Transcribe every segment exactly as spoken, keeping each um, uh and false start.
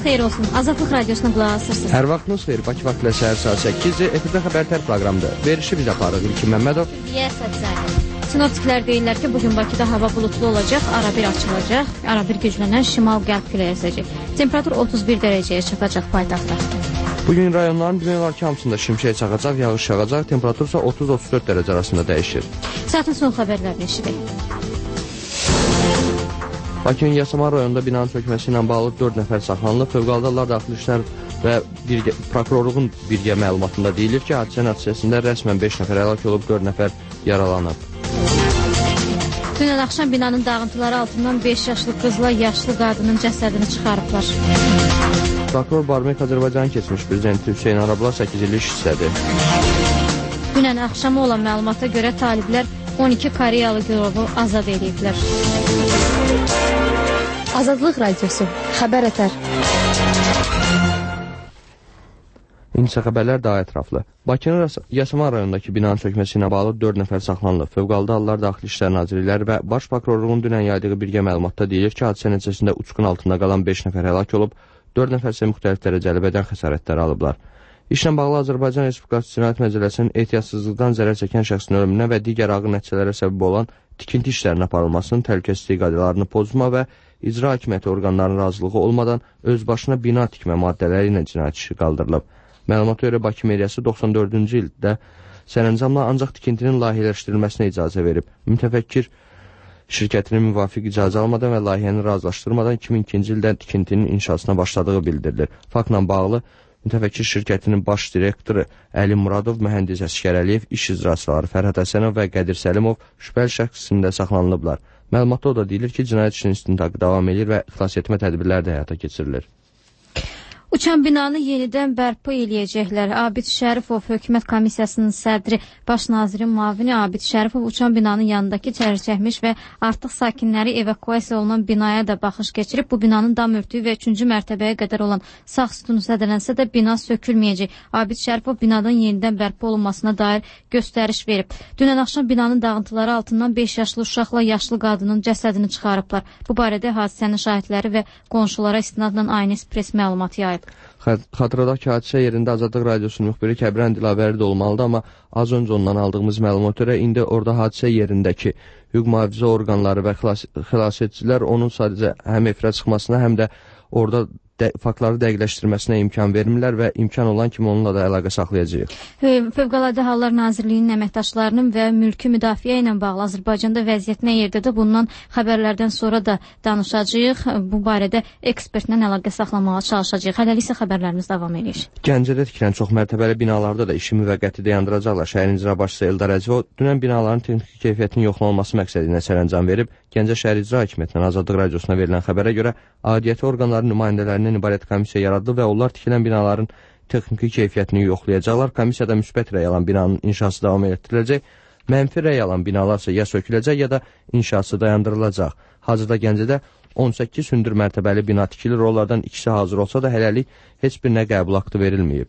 xeyir olsun. Azadlıq Radiosuna qulaq asırsınız. Hər vaxtınız xeyir. Bakı vaxtı səhər saat səkkiz efirdə xəbərlər proqramıdır. Verişi biz aparıq İlkin Məmmədov. Sinoptiklər deyirlər ki, bugün Bakıda hava bulutlu olacaq, arabir açılacaq, arabir güclənən şimal-qərb küləyi əsəcək. Temperatur otuz bir dərəcəyə çatacaq paytaxtda. Bugün rayonların demək olar ki, hamısında şimşək çaxacaq, yağış yağacaq, temperatur isə otuz otuz dörd dərəcə arasında dəyişir. Saatin son xəbərlərini eşidək. Bakının Yasamal rayonunda binanın çökməsi ilə bağlı dörd nəfər saxlanılıb. Fövqəladə Hallar Daxili İşlər və birgə, prokurorluğun birgə məlumatında deyilir ki, hadisə nəticəsində rəsmən beş nəfər həlak olub, dörd nəfər yaralanıb. Dünən axşam binanın dağıntıları altından beş yaşlı qızla yaşlı qadının cəsədini çıxarıblar. Prokuror Barmek Azərbaycan keçmiş prezidenti Hüseyin Arabla səkkiz illik istədi. Dünən axşamı olan məlumata görə taliblər on iki Koreyalı girovu azad ediblər. Azadlıq Radiosu, xəbər ətər. İndisə xəbərlər daha ətraflı. Bakının Yasamal rayonundakı binanın çökməsi ilə bağlı dörd nəfər saxlanılıb. Fövqəladə Hallar Daxili İşlər Nazirlikləri və Baş Prokurorluğun dünən yaydığı birgə məlumatda deyilir ki, hadisə nəticəsində uçqun altında qalan beş nəfər həlak olub, dörd nəfər isə müxtəlif dərəcəli bədən xəsarətləri alıblar. İşlə bağlı Azərbaycan Respublikası Cinayət Məcəlləsinin ehtiyatsızlıqdan zərər çəkən şəxsin ölümünə və digər ağır nəticələrə səbəb olan tikinti işlərinin aparılmasının təhlükəsizlik qaydalarını pozma və icra hakimiyyəti orqanlarının razılığı olmadan özbaşına bina tikmə maddələri ilə cinayət işi qaldırılıb. Məlumata görə Bakı Meriyası doxsan dördüncü ildə sərəncamla ancaq tikintinin layihələşdirilməsinə icazə verib. Mütəfəkkir şirkətinin müvafiq icazə almadan və layihəni razılaşdırmadan iki min ikinci ildə tikintinin inşasına başladığı bildirilir. Faktla bağlı mütəfəkkir şirkətinin baş direktoru Əli Muradov, mühəndis Əsgər Əliyev, iş icraçıları Fərhad Həsənov və Qədir Səlimov şübhəli şəxsində saxlanılıblar. Məlumatda o da deyilir ki, cinayət işinin istintaqı davam edir və xilas etmə tədbirləri də həyata keçirilir. Uçan binanı yenidən bərpa eləyəcəklər. Abid Şərifov, Hökumət Komissiyasının sədri, baş nazirin müavini Abid Şərifov uçan binanın yanındakı çərçəkmiş və artıq sakinləri evakuasiya olunan binaya da baxış keçirib. Bu binanın dam örtüyü və üçüncü mərtəbəyə qədər olan sağ sütunu zədələnsə də bina sökülməyəcək. Abid Şərifov binadan yenidən bərpa olunmasına dair göstəriş verib. Dünən axşam binanın dağıntıları altından beş yaşlı uşaqla yaşlı qadının cəsədini çıxarıblar. Bu barədə hadisənin şahidləri və qonşulara istinadla Aynı Express məlumat yayıb. Xatırladaq ki, hadisə yerində Azadlıq Radiosunun müxbiri Kəbirən Dilavəri də olmalıdır, amma az öncə ondan aldığımız məlumat görə indi orada hadisə yerindəki hüquq mühafizə orqanları və xilas, xilas edicilər onun sadəcə həm efirə çıxmasına, həm də orada də, faktları dəqiqləşdirməsinə imkan vermirlər və imkan olan kimi onunla da əlaqə saxlayacağıq. Fövqəladə Hallar Nazirliyinin əməkdaşlarının və mülki müdafiə ilə bağlı Azərbaycanda vəziyyət nə yerdədir? Bundan xəbərlərdən sonra da danışacağıq. Bu barədə ekspertlə əlaqə saxlamağa çalışacağıq. Hələlik isə xəbərlərimiz davam edir. Gəncədə tikilən çox mərtəbəli binalarda da işi müvəqqəti dayandıracaqlar. Şəhərin icra başçısı Eldar Əzivov dünən binaların texniki keyfiyyətinin yoxlanılması məqsədilə sərəncam verib. Gəncə şəhər icra hakimiyyətindən Azadlıq Radiosuna verilən xəbərə görə aidiyyəti orqanların nümayəndələrindən ibarət komissiya yaradılıb və onlar tikilən binaların texniki keyfiyyətini yoxlayacaqlar. Komissiyada müsbət rəy alan binanın inşası davam etdiriləcək. Mənfi rəy alan binalarsa ya söküləcək, ya da inşası dayandırılacaq. Hazırda Gəncədə on səkkiz hündür mərtəbəli bina tikilir. Onlardan ikisi hazır olsa da hələlik heç birinə qəbul aktı verilməyib.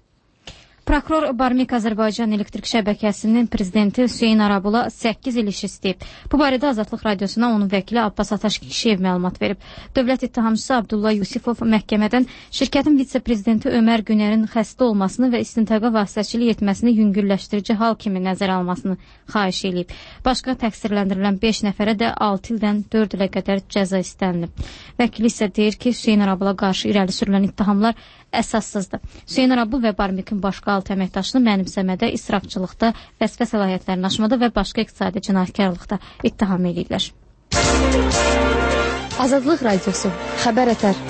Prokuror Barmek Azərbaycan Elektrik Şəbəkəsinin prezidenti Hüseyin Arabula səkkiz il iş istəyib. Bu barədə Azadlıq Radiosuna onun vəkili Abbas Ataşkişiyev məlumat verib. Dövlət ittihamçısı Abdullah Yusifov məhkəmədən şirkətin vitse-prezidenti Ömər Günərin xəstə olmasını və istintaqa vasitəçilik etməsini yüngülləşdirici hal kimi nəzərə almasını xahiş edib. Başqa təqsirləndirilən beş nəfərə də altı ildən dörd ilə qədər cəza istənilib. Vəkili isə deyir ki, Hüseyin Arabula qarşı irəli sürülən ittihamlar əsassızdır. Hüseyin Arabul və Barmekin başqa altı əməkdaşını mənimsəmədə, israfçılıqda, vəzifə səlahiyyətlərini aşmada və başqa iqtisadi cinayətkarlıqda ittiham edirlər. Azadlıq Radiosu, xəbər ətər.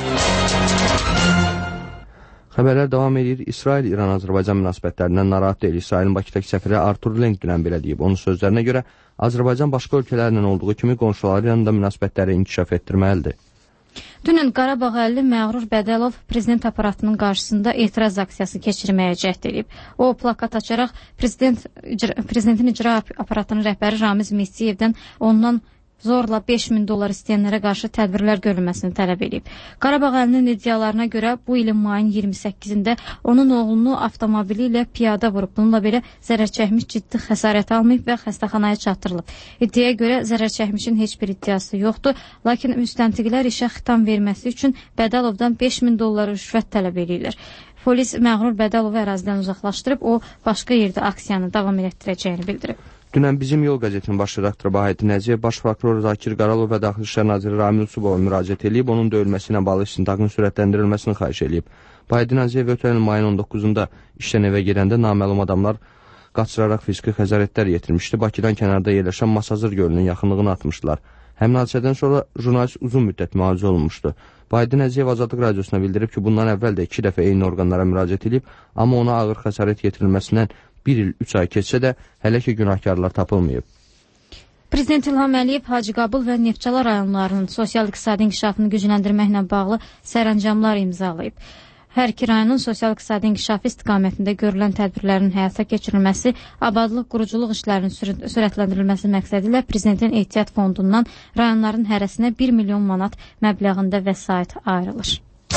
Xəbərlər davam edir. İsrail İran-Azərbaycan münasibətlərindən narahat deyil. İsrailin Bakıdakı səfiri Artur Lenk dünən belə deyib. Onun sözlərinə görə Azərbaycan başqa ölkələrlə olduğu kimi qonşuları yanında münasibətləri inkişaf etdirməlidir. Dünən Qarabağ əlli Məğrur Bədəlov prezident aparatının qarşısında etiraz aksiyası keçirməyə cəhd edib. O, plakat açaraq prezident, icra, prezidentin icra aparatının rəhbəri Ramiz Mehdiyevdən ondan zorla beş min dollar istəyənlərə qarşı tədbirlər görülməsini tələb edib. Qarabağ əlinin iddialarına görə bu ilin mayın iyirmi səkkizində onun oğlunu avtomobili ilə piyada vurub. Bununla belə zərər çəkmiş ciddi xəsarət almayıb və xəstəxanaya çatdırılıb. İddiaya görə zərər çəkmişin heç bir iddiası yoxdur, lakin müstəntiqlər işə xitam verməsi üçün Bədəlovdan beş min dollar rüşvət tələb edirlər. Polis məğrur Bədəlovu ərazidən uzaqlaşdırıb, o başqa yerdə aksiyanı davam etdirəcəyini bildirib. Dünən Bizim Yol qəzetinin baş redaktoru Bahəddin Əziyev, Baş prokuror Zakir Qaralov və Daxili İşlər naziri Ramil Usubova müraciət edib, onun döyülməsi ilə bağlı istintaqın sürətləndirilməsini xahiş edib. Bahəddin Əziyev ötən il mayın on doqquzunda işdən evə gedəndə naməlum adamlar qaçıraraq fiziki xəsarətlər yetirmişdi. Bakıdan kənarda yerləşən Masazır gölünün yaxınlığına atmışdılar. Həmin hadisədən sonra jurnalist uzun müddət müalicə olunmuşdu. Bahəddin Əziyev Azadlıq Radiosuna bildirib ki, bundan əvvəl də iki dəfə eyni orqanlara müraciət edib, amma ona ağır xəsarət yetirilməsindən bir il, üç ay keçsə də hələ ki günahkarlar tapılmayıb. Prezident İlham Əliyev Hacıqabul və Neftçala rayonlarının sosial-iqtisadi inkişafını gücləndirməklə bağlı sərəncamlar imzalayıb. Hər iki rayonun sosial-iqtisadi inkişafı istiqamətində görülən tədbirlərin həyata keçirilməsi, abadlıq, quruculuq işlərinin sür sürətləndirilməsi məqsədi ilə Prezidentin Ehtiyat Fondundan rayonların hərəsinə bir milyon manat məbləğində vəsait ayrılır.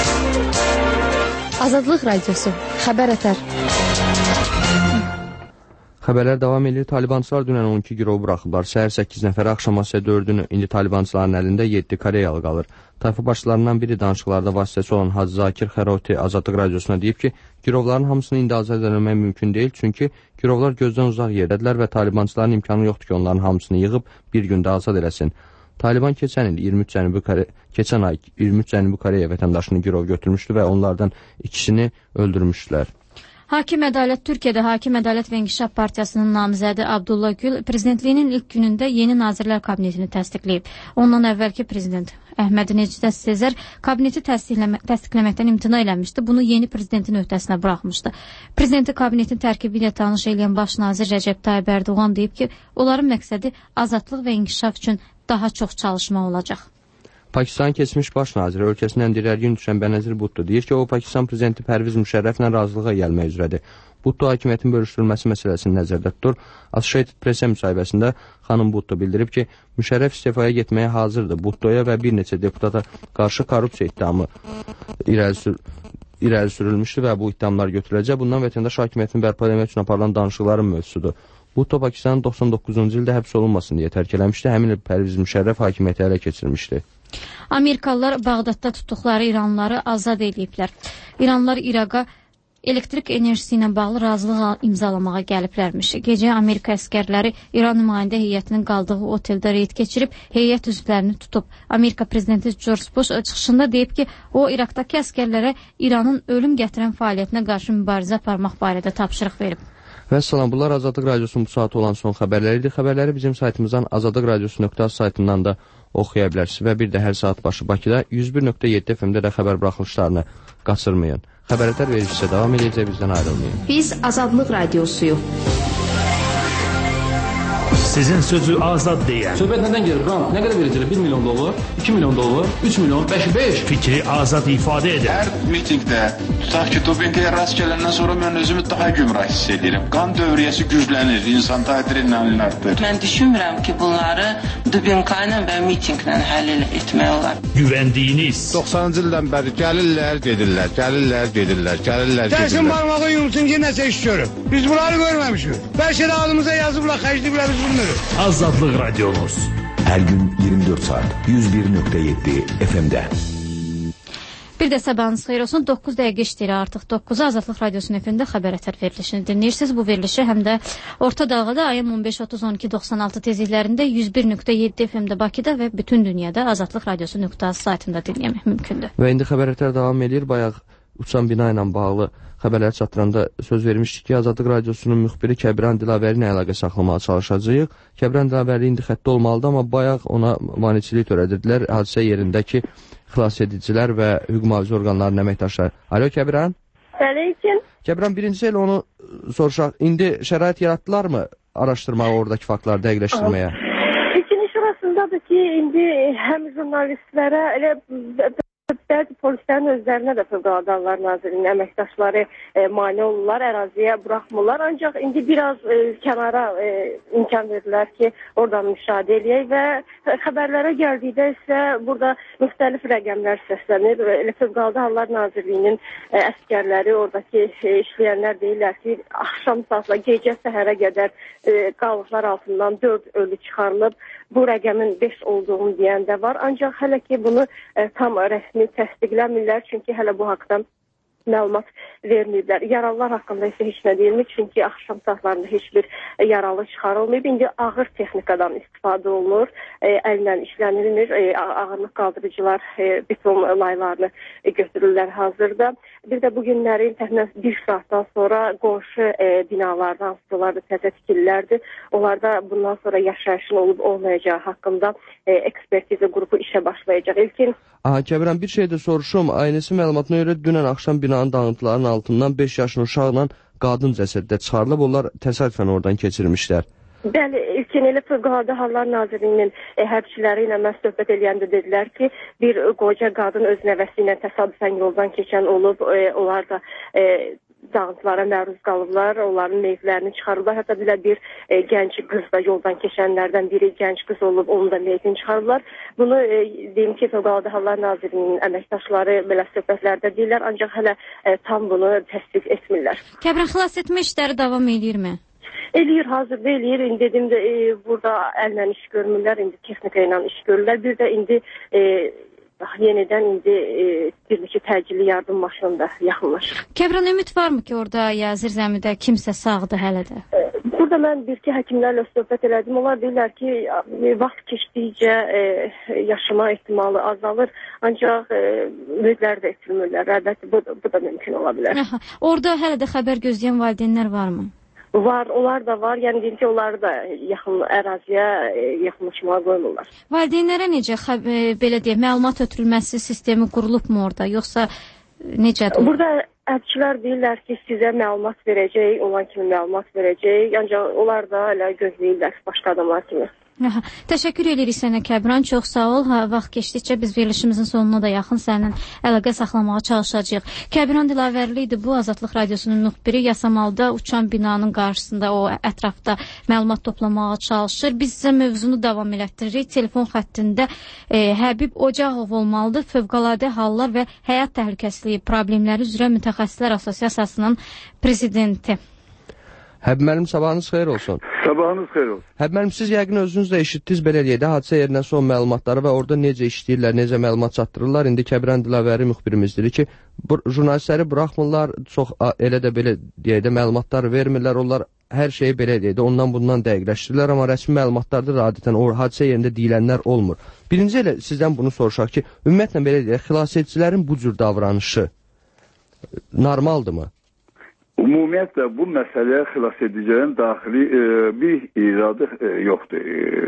Azadlıq Radiosu, xəbər ətər. Xəbərlər davam edir. Talibançılar dünən on iki girov buraxıblar. Səhər səkkiz nəfəri, axşam isə dördünü. İndi Talibançıların əlində yeddi Koreyalı qalır. Tayfa başçılarından biri danışıqlarda vasitəsi olan Hacı Zakir Xəroti Azadlıq Radiosuna deyib ki, girovların hamısını indi azad edilmək mümkün deyil, çünki girovlar gözdən uzaq yerdədirlər və Talibançıların imkanı yoxdur ki, onların hamısını yığıb bir gündə azad eləsin. Taliban keçən il iyirmi üç Cənubi Koreya, keçən ay iyirmi üç Cənubi Koreya vətəndaşını girov götürmüşdü və onlardan ikisini öldürmüşdülər. Hakim Ədalət Türkiyədə Hakim Ədalət və İnkişaf Partiyasının namizədi Abdullah Gül prezidentliyinin ilk günündə yeni Nazirlər Kabinetini təsdiqləyib. Ondan əvvəlki prezident Əhməd Necdə Sezer kabineti təsdiqləmə təsdiqləməkdən imtina eləmişdi. Bunu yeni prezidentin öhdəsinə buraxmışdı. Prezidenti kabinetin tərkibi ilə tanış edən baş nazir Rəcəb Tayyib Ərdoğan deyib ki, onların məqsədi azadlıq və inkişaf üçün daha çox çalışma olacaq. Pakistanın keçmiş baş naziri ölkəsindən dirərgin düşən Bənəzir Bhutto deyir ki, o Pakistan prezidenti Pərviz Müşərrəflə razılığa gəlmək üzrədir. Bhutto hakimiyyətin bölüşdürülməsi məsələsini nəzərdə tutur. Associated Press-ə müsahibəsində xanım Bhutto bildirib ki, Müşərrəf istifaya getməyə hazırdır. Bhuttoya və bir neçə deputata qarşı korrupsiya ittihamı irəli, sür irəli sürülmüşdü və bu ittihamlar götürüləcək. Bundan vətəndaş hakimiyyətini bərpa etmək üçün aparılan danışıqların mövzusudur. Bhutto Pakistanın doxsan doqquzuncu ildə həbs olunmasın deyə tərk eləmişdi. Həmin il Pərviz Müşərrəf hakimiyyəti ələ keçirmişdi. Amerikalılar Bağdadda tutduqları İranlıları azad ediblər. İranlılar İraqa elektrik enerjisi ilə bağlı razılıq imzalamağa gəliblərmiş. Gecə Amerika əskərləri İran nümayəndə heyətinin qaldığı oteldə reyd keçirib, heyət üzvlərini tutub. Amerika prezidenti George Bush çıxışında deyib ki, o İraqdakı əskərlərə İranın ölüm gətirən fəaliyyətinə qarşı mübarizə aparmaq barədə tapşırıq verib. Və salam, bunlar Azadlıq Radiosunun bu saat olan son xəbərləridir. Xəbərləri bizim saytımızdan azadlıq radiosu nöqtə az saytından da oxuya bilərsiniz və bir də hər saat başı Bakıda yüz bir nöqtə yeddi F M-də də xəbər buraxılışlarını qaçırmayın. Xəbərətər verişsə davam edəcək, bizdən ayrılmayın. Biz Azadlıq Radiosuyuq. Sizin sözü azad deyən. Söhbət nədən gelir? Ram, nə qədər verəcəklər? bir milyon dollar, iki milyon dollar, üç milyon, beş, beş. Fikri azad ifadə edən. Hər mitingdə, tutaq ki, dopinqaya rast gələndən sonra mən özümü daha gümrah hiss edirəm. Qan dövriyyəsi güclənir, insan adrenalin artır. Mən düşünmürəm ki, bunları dopinqa ilə və mitinqlə həll etmək olar. Güvəndiyiniz. doxsanıncı ildən bəri gəlirlər, gedirlər, gəlirlər, gedirlər, gəlirlər, gedirlər. Gəlsin barmağı yumsun ki, nəsə iş görüb. Biz bunları görməmişik. Bəlkə də adımıza yazıblar, xərcləyiblər biz bunları. Azadlıq Radiomuz. Hər gün iyirmi dörd saat yüz bir nöqtə yeddi F M-də. Bir də sabahınız xeyir olsun. doqquz dəqiqə işləyir artıq. doqquza Azadlıq Radiosunun efirində xəbər ətər verilişini dinləyirsiniz. Bu verilişi həm də orta dalğada A M on beş otuz on iki doxsan altı tezliklərində yüz bir nöqtə yeddi F M-də Bakıda və bütün dünyada Azadlıq Radiosu nöqtə az saytında dinləmək mümkündür. Və indi xəbər ətər davam edir. Bayaq uçan bina ilə bağlı xəbərlər çatdıranda söz vermişdik ki, Azadlıq Radiosunun müxbiri Kəbran Dilavəri ilə əlaqə saxlamağa çalışacağıq. Kəbran Dilavəri indi xəttdə olmalıdır, amma bayaq ona maneçilik törədirdilər. Hadisə yerindəki xilas edicilər və hüquq mühafizə orqanlarının əməkdaşları. Alo Kəbran? Aleyküm. Kəbran, birincisi elə onu soruşaq. İndi şərait yaratdılarmı araşdırmağa, oradakı faktları dəqiqləşdirməyə? İkinci şurasındadır ki, indi həm jurnalistlərə elə polislər, polislərin özlərinə də Fövqəladə Hallar Nazirliyinin əməkdaşları e, mane olurlar, əraziyə buraxmırlar. Ancaq indi biraz e, kənara e, imkan verirlər ki, oradan müşahidə eləyək və xəbərlərə gəldikdə isə burada müxtəlif rəqəmlər səslənir. Elə Fövqəladə Hallar Nazirliyinin e, əskərləri, oradakı e, işləyənlər deyirlər ki, axşam saatla gecə səhərə qədər e, qalıqlar altından dörd ölü çıxarılıb. Bu rəqəmin beş olduğunu deyən də var. Ancaq hələ ki bunu e, tam rəsmi təsdiqləmirlər, çünki hələ bu haqda məlumat verməyiblər. Yaralılar haqqında isə heç nə deyilmir, çünki axşam saatlarında heç bir yaralı çıxarılmayıb. İndi ağır texnikadan istifadə olunur, e, əllə işlənilmir, e, ağırlıq qaldırıcılar e, beton laylarını e, götürürlər hazırda. Bir də bu günlərin təxminən bir saatdan sonra qonşu e, binalardan, onlar da təzə tikililərdir. Onlarda bundan sonra yaşayışın olub olmayacağı haqqında e, ekspertiza qrupu işə başlayacaq. İlkin Aha, Kəbirəm, bir şey də soruşum. Aynısı məlumatına görə dünən axşam binanın dağıntılarının altından beş yaşlı uşaqla qadın cəsəddə çıxarılıb, onlar təsadüfən oradan keçirmişlər. Bəli, ilkin elə Fövqəladə Hallar Nazirliyinin e, hərbçiləri ilə mən söhbət eləyəndə dedilər ki, bir qoca qadın öz nəvəsi ilə təsadüfən yoldan keçən olub, e, onlar da e, dağıntılara məruz qalıblar, onların meyitlərini çıxarırlar. Hətta belə bir e, gənc qız da yoldan keçənlərdən biri gənc qız olub, onun da meyitini çıxarırlar. Bunu e, deyim ki, Fövqəladə Hallar Nazirliyinin əməkdaşları belə söhbətlərdə deyirlər, ancaq hələ e, tam bunu təsdiq etmirlər. Kəbirən, xilas etmə işləri davam edirmi? Eləyir, hazırda eləyir. İndi dedim də e, burada əllə iş görmürlər, indi texnika ilə iş görürlər. Bir də indi e, yenidən indi e, bir neçə təcili yardım maşını da yaxınlaşır. Kəbirən, ümid varmı ki, orada ya zirzəmidə kimsə sağdır hələ də? E, burada mən bir-iki həkimlərlə söhbət elədim. Onlar deyirlər ki, e, vaxt keçdikcə e, yaşama ehtimalı azalır. Ancaq e, ümidlər də etmirlər. Əlbəttə, bu, bu da mümkün ola bilər. Aha, orada hələ də xəbər gözləyən valideynlər varmı? Var, onlar da var. Yəni deyim ki, onlar da yaxın əraziyə e, yaxınlaşmağa qoymurlar. Valideynlərə necə e, belə deyək, məlumat ötürülməsi sistemi qurulubmu orada, yoxsa necədir? Burada hərbçilər deyirlər ki, sizə məlumat verəcək, olan kimi məlumat verəcək. Ancaq onlar da elə gözləyirlər başqa adamlar kimi. Aha, təşəkkür edirik sənə, Kəbirən, çox sağ ol. Ha, vaxt keçdikcə biz verilişimizin sonuna da yaxın səninlə əlaqə saxlamağa çalışacağıq. Kəbirən Dilavərli idi bu, Azadlıq Radiosunun müxbiri. Yasamalda uçan binanın qarşısında, o ətrafda məlumat toplamağa çalışır. Biz sizə mövzunu davam elətdiririk. Telefon xəttində e, Həbib Ocaqov olmalıdır, Fövqəladə Hallar və Həyat Təhlükəsizliyi Problemləri üzrə Mütəxəssislər Assosiasiyasının prezidenti. Həbib müəllim, sabahınız xeyir olsun. Sabahınız xeyir olsun. Həbib müəllim, siz yəqin özünüz də eşitdiniz belə deyək də, hadisə yerindən son məlumatları və orada necə işləyirlər, necə məlumat çatdırırlar. İndi Kəbirən Dilavəri müxbirimiz deyir ki, bu, jurnalistləri buraxmırlar, çox elə də belə deyək də məlumatlar vermirlər, onlar hər şeyi belə deyək də ondan bundan dəqiqləşdirirlər, amma rəsmi məlumatlarda da adətən o hadisə yerində deyilənlər olmur. Birinci elə sizdən bunu soruşaq ki, ümumiyyətlə belə deyək, xilasedicilərin bu cür davranışı normaldırmı? Ümumiyyətlə, bu məsələyə xilas edicilərin daxili e, bir iradı e, yoxdur.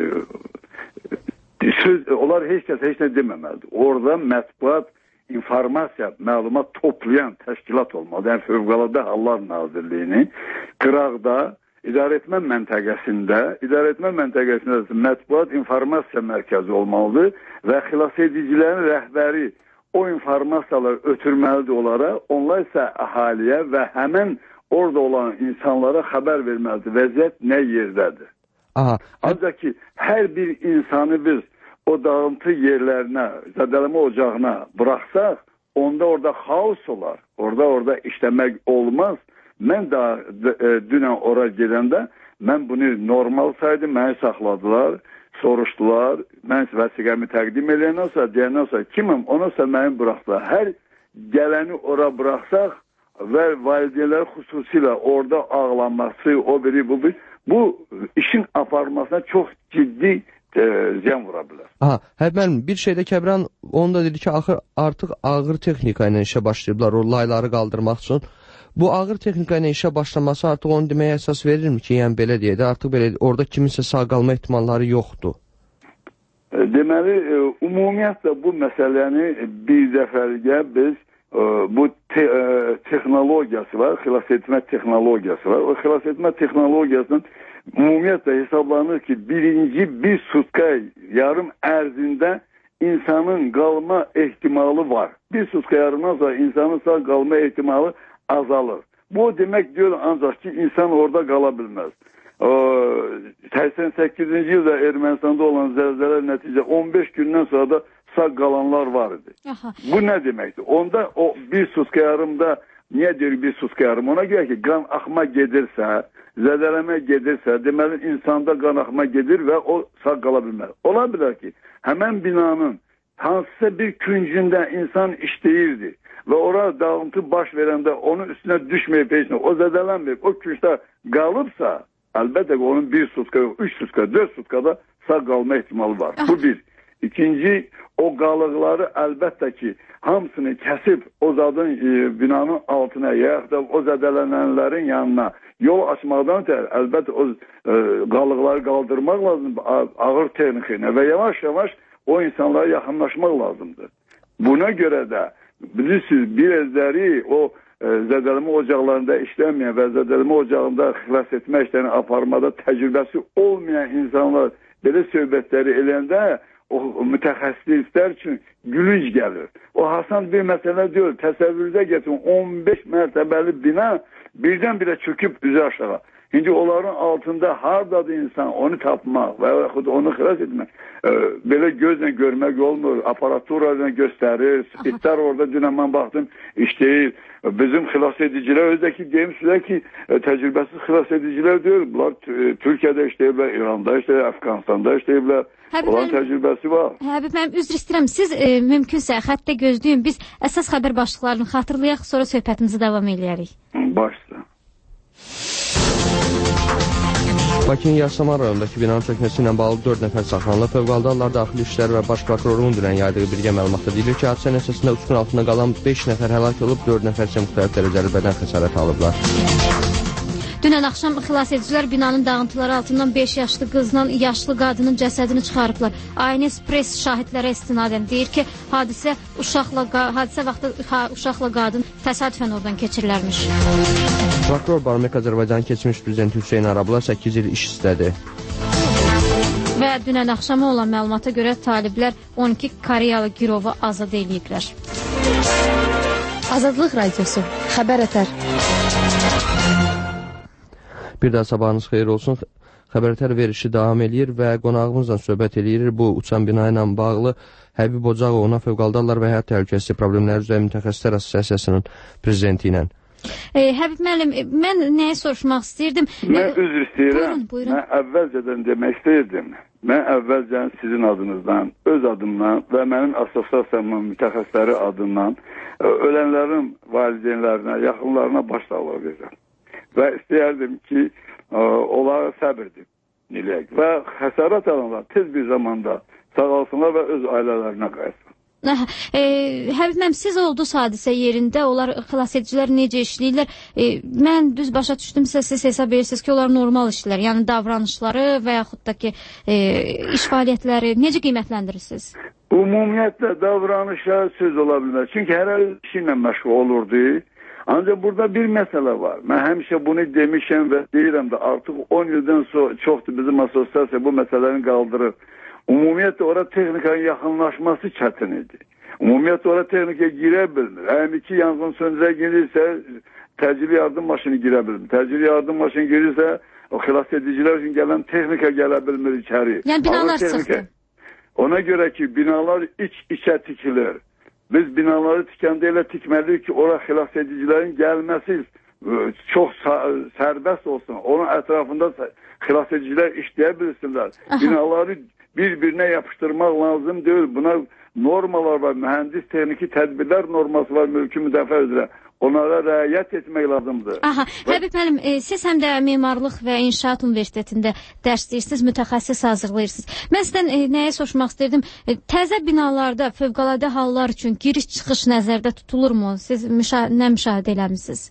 E, söz, onlar heç kəs heç nə deməməlidir. Orada mətbuat, informasiya, məlumat toplayan təşkilat olmalıdır. Yəni, Fövqəladə Hallar Nazirliyini qıraqda, idarəetmə məntəqəsində, idarəetmə məntəqəsində mətbuat, informasiya mərkəzi olmalıdır və xilas edicilərin rəhbəri o informasiyalar ötürməlidir onlara, onlar isə əhaliyə və həmən orada olan insanlara xəbər verməlidir. Vəziyyət nə yerdədir? Aha. Ancaq ki, hər bir insanı biz o dağıntı yerlərinə, zədələmə ocağına buraxsaq, onda orada xaos olar. Orada orada işləmək olmaz. Mən də e, dünən ora gedəndə mən bunu normal saydım, məni saxladılar. Soruşdular, mən vəsiqəmi təqdim edəndən sonra, deyəndən sonra kimim, ona sonra məni buraxdılar. Hər gələni ora buraxsaq və valideynlər xüsusilə orada ağlanması, o biri, bu biri, bu işin aparmasına çox ciddi e, ziyan vura bilər. Aha, həbən bir şeydə Kəbirən onu da dedi ki, axır, artıq ağır texnika ilə işə başlayıblar, o layları qaldırmaq üçün. Bu ağır texnika ilə işə başlaması artıq onu deməyə əsas verirmi ki, yəni belə deyək də, artıq belə orada kiminsə sağ qalma ehtimalları yoxdur? Deməli, ümumiyyətlə bu məsələni bir dəfəlikə biz bu te texnologiyası var, xilas etmə texnologiyası var. O xilas etmə texnologiyasının ümumiyyətlə hesablanır ki, birinci bir sutka yarım ərzində insanın qalma ehtimalı var. Bir sutka yarımdan sonra insanın sağ qalma ehtimalı azalır. Bu demək deyil ancaq ki, insan orada qala bilməz. səksən səkkizinci ildə Ermənistanda olan zəlzələ nəticə on beş gündən sonra da sağ qalanlar var idi. Aha. Bu nə deməkdir? Onda o bir sutka yarımda, niyə deyir bir sutka yarım? Ona görə ki, qan axma gedirsə, zədələmə gedirsə, deməli insanda qan axma gedir və o sağ qala bilməz. Ola bilər ki, həmən binanın hansısa bir küncündə insan işləyirdi və orada dağıntı baş verəndə onun üstünə düşməyib peşinə, o zədələnməyib, o küncdə qalıbsa, əlbəttə ki, onun bir sutka yox, üç sutka, dörd sutkada sağ qalma ehtimalı var. Bu bir. İkinci, o qalıqları əlbəttə ki, hamısını kəsib o zadın e, binanın altına, yaxud da o zədələnənlərin yanına yol açmaqdan tər, əlbəttə o e, qalıqları qaldırmaq lazımdır ağır texnikayla və yavaş-yavaş o insanlara yaxınlaşmaq lazımdır. Buna görə də bilirsiniz, bir ezləri o e, zədələmə ocaqlarında işlənməyən və zədələmə ocağında xilas etmə işlərini aparmada təcrübəsi olmayan insanlar belə söhbətləri eləyəndə o mütəxəssislər üçün gülünc gəlir. O hasan bir məsələ deyil. Təsəvvürdə getirin on beş mərtəbəli bina birdən-birə çöküb üzü aşağı. İndi onların altında hardadır insan onu tapmaq və yaxud onu xilas etmək. E, belə gözlə görmək olmur. Aparaturla göstərir. Spitlər orada dünən mən baxdım işləyir. Bizim xilas edicilər özdəki deyim sizə ki e, təcrübəsiz xilas edicilər deyil. Bunlar e, Türkiyədə işləyiblər, İranda işləyiblər, Əfqanistan'da işləyiblər. Olan təcrübəsi var. Həbib, mən üzr istəyirəm. Siz e, mümkünsə xəttə gözləyin. Biz əsas xəbər başlıqlarını xatırlayaq, sonra söhbətimizi davam edərik. Başla. Bakının Yasaman rayonundakı binanın çökməsi ilə bağlı dörd nəfər saxlanılıb. Fövqəladə Hallar Daxili İşlər və Baş Prokurorluğun dünən yaydığı birgə məlumatda deyilir ki, hadisə nəticəsində uçqun altında qalan beş nəfər həlak olub, dörd nəfər isə müxtəlif dərəcəli bədən xəsarəti alıblar. Dünən axşam xilas edicilər binanın dağıntıları altından beş yaşlı qızla yaşlı qadının cəsədini çıxarıblar. Aynes Press şahidlərə istinadən deyir ki, hadisə uşaqla hadisə vaxtı uşaqla qadın təsadüfən oradan keçirilərmiş. Prokuror Barmaq Azərbaycan keçmiş prezidenti Hüseyn Arabula səkkiz il iş istədi. Və dünən axşama olan məlumata görə taliblər on iki Koreyalı girovu azad ediblər. Azadlıq Radiosu, xəbər ətər. Bir daha sabahınız xeyir olsun. Xəbər ətər verişi davam edir və qonağımızla söhbət edir. Bu uçan bina ilə bağlı Həbib Ocağovuna Fövqəladə Hallar və Həyat Təhlükəsizliyi Problemləri üzrə Mütəxəssislər Assosiasiyasının prezidenti ilə. E, Həbib müəllim, mən nəyə soruşmaq istəyirdim? Mən üzr istəyirəm. Buyurun, buyurun. Mən əvvəlcədən demək istəyirdim. Mən əvvəlcən sizin adınızdan, öz adımdan və mənim assosiasiyamın mütəxəssisləri adından ölənlərin valideynlərinə, yaxınlarına başsağlığı verirəm. Və istəyərdim ki, onlara səbir diləyək və xəsarət alanlar tez bir zamanda sağalsınlar və öz ailələrinə qayıtsın. E, Həbib mənim, siz oldunuz hadisə yerində, onlar xilas edicilər necə işləyirlər? E, mən düz başa düşdümsə, siz hesab edirsiniz ki, onlar normal işlər, yəni davranışları və yaxud da ki, e, iş fəaliyyətləri necə qiymətləndirirsiniz? Ümumiyyətlə davranışlar söz ola bilməz. Çünki hər əl işinlə məşğul olurdu. Ancaq burada bir məsələ var. Mən həmişə bunu demişəm və deyirəm də artıq on ildən sonra çoxdur bizim assosiasiya bu məsələni qaldırır. Ümumiyyətlə ora texnikanın yaxınlaşması çətin idi. Ümumiyyətlə ora texnika girə bilmir. Əgər iki yanğın söndürə girirsə, təcili yardım maşını girə bilmir. Təcili yardım maşını girirsə, o xilas edicilər üçün gələn texnika gələ bilmir içəri. Yəni binalar sıxdır. Ona görə ki, binalar iç-içə tikilir. Biz binaları tikəndə elə tikməliyik ki, ora xilas edicilərin gəlməsi çox sərbəst olsun. Onun ətrafında xilas edicilər işləyə bilsinlər. Binaları bir-birinə yapışdırmaq lazım deyil. Buna normalar var, mühəndis texniki tədbirlər norması var mülki müdafiə üzrə. Onlara rəayət etmək lazımdır. Aha, Həbib müəllim, e, siz həm də Mimarlıq və İnşaat Universitetində dərs deyirsiniz, mütəxəssis hazırlayırsınız. Mən sizdən e, nəyə soruşmaq istəyirdim? E, təzə binalarda fövqəladə hallar üçün giriş-çıxış nəzərdə tutulurmu? Siz müşah nə müşahidə eləmisiniz?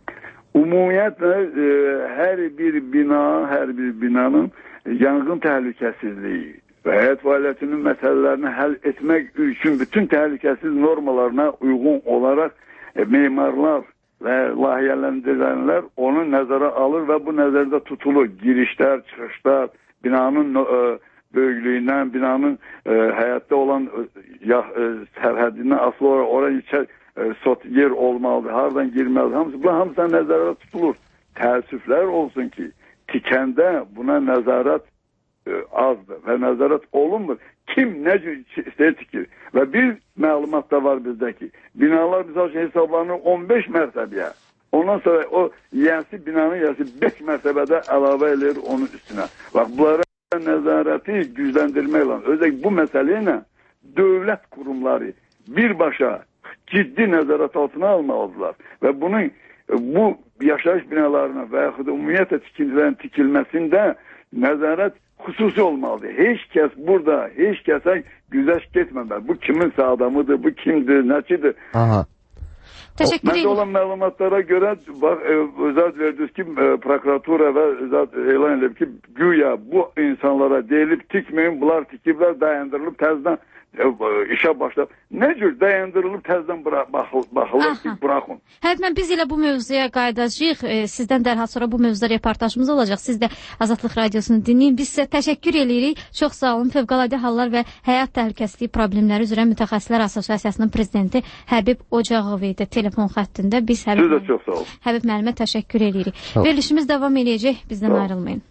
Ümumiyyətlə, e, hər bir bina, hər bir binanın yanğın təhlükəsizliyi və həyat fəaliyyətinin məsələlərini həll etmək üçün bütün təhlükəsiz normalarına uyğun olaraq e, memarlar və layihələndirənlər onu nəzərə alır və bu nəzərdə tutulur. Girişlər, çıxışlar, binanın e, böyüklüyündən, binanın e, həyatda olan ya, e, sərhəddindən asılı olarak oraya içər e, sot yer olmalıdır, hardan girməlidir. Hamısı, bu hamısı nəzarət tutulur. Təəssüflər olsun ki, tikəndə buna nəzarət e, azdır və nəzarət olunmur. Kim nə cür istəyir tikir. Və bir məlumat da var bizdə ki, binalar misal üçün hesablanır on beş mərtəbəyə. Ondan sonra o yiyəsi, binanın yiyəsi beş mərtəbədə əlavə edir onun üstünə. Bax, bunlara nəzarəti gücləndirməklə, özəlliklə bu məsələ ilə dövlət qurumları birbaşa ciddi nəzarət altına almalıdırlar. Və bunun bu yaşayış binalarına və yaxud da ümumiyyətlə tikintilərin tikilməsində nəzarət xüsusi olmalıdır. Heç kəs burada, heç kəsə güzəş getməməli. Bu kiminsə adamıdır, bu kimdir, nəçidir. Aha. Təşəkkür ederim. Məndə olan məlumatlara görə bax, e, özət verdiniz ki, e, prokuratura və özət elan edib ki, güya bu insanlara deyilib tikməyin, bunlar tikiblər, dayandırılıb təzdən e, işə başlayıb. Nə cür dayandırılıb təzdən baxılır ki, buraxın. Hədmən, biz ilə bu mövzuya qaydacağıq. E, sizdən dərhal sonra bu mövzuda reportajımız olacaq. Siz də Azadlıq Radiosunu dinləyin. Biz sizə təşəkkür edirik. Çox sağ olun. Fövqəladə Hallar və Həyat Təhlükəsizliyi Problemləri üzrə Mütəxəssislər Assosiasiyasının prezidenti Həbib Ocağov idi telefon xəttində. Biz Həbib, Siz də çox sağ olun. Həbib müəllimə təşəkkür edirik. Verilişimiz davam edəcək. Bizdən ayrılmayın.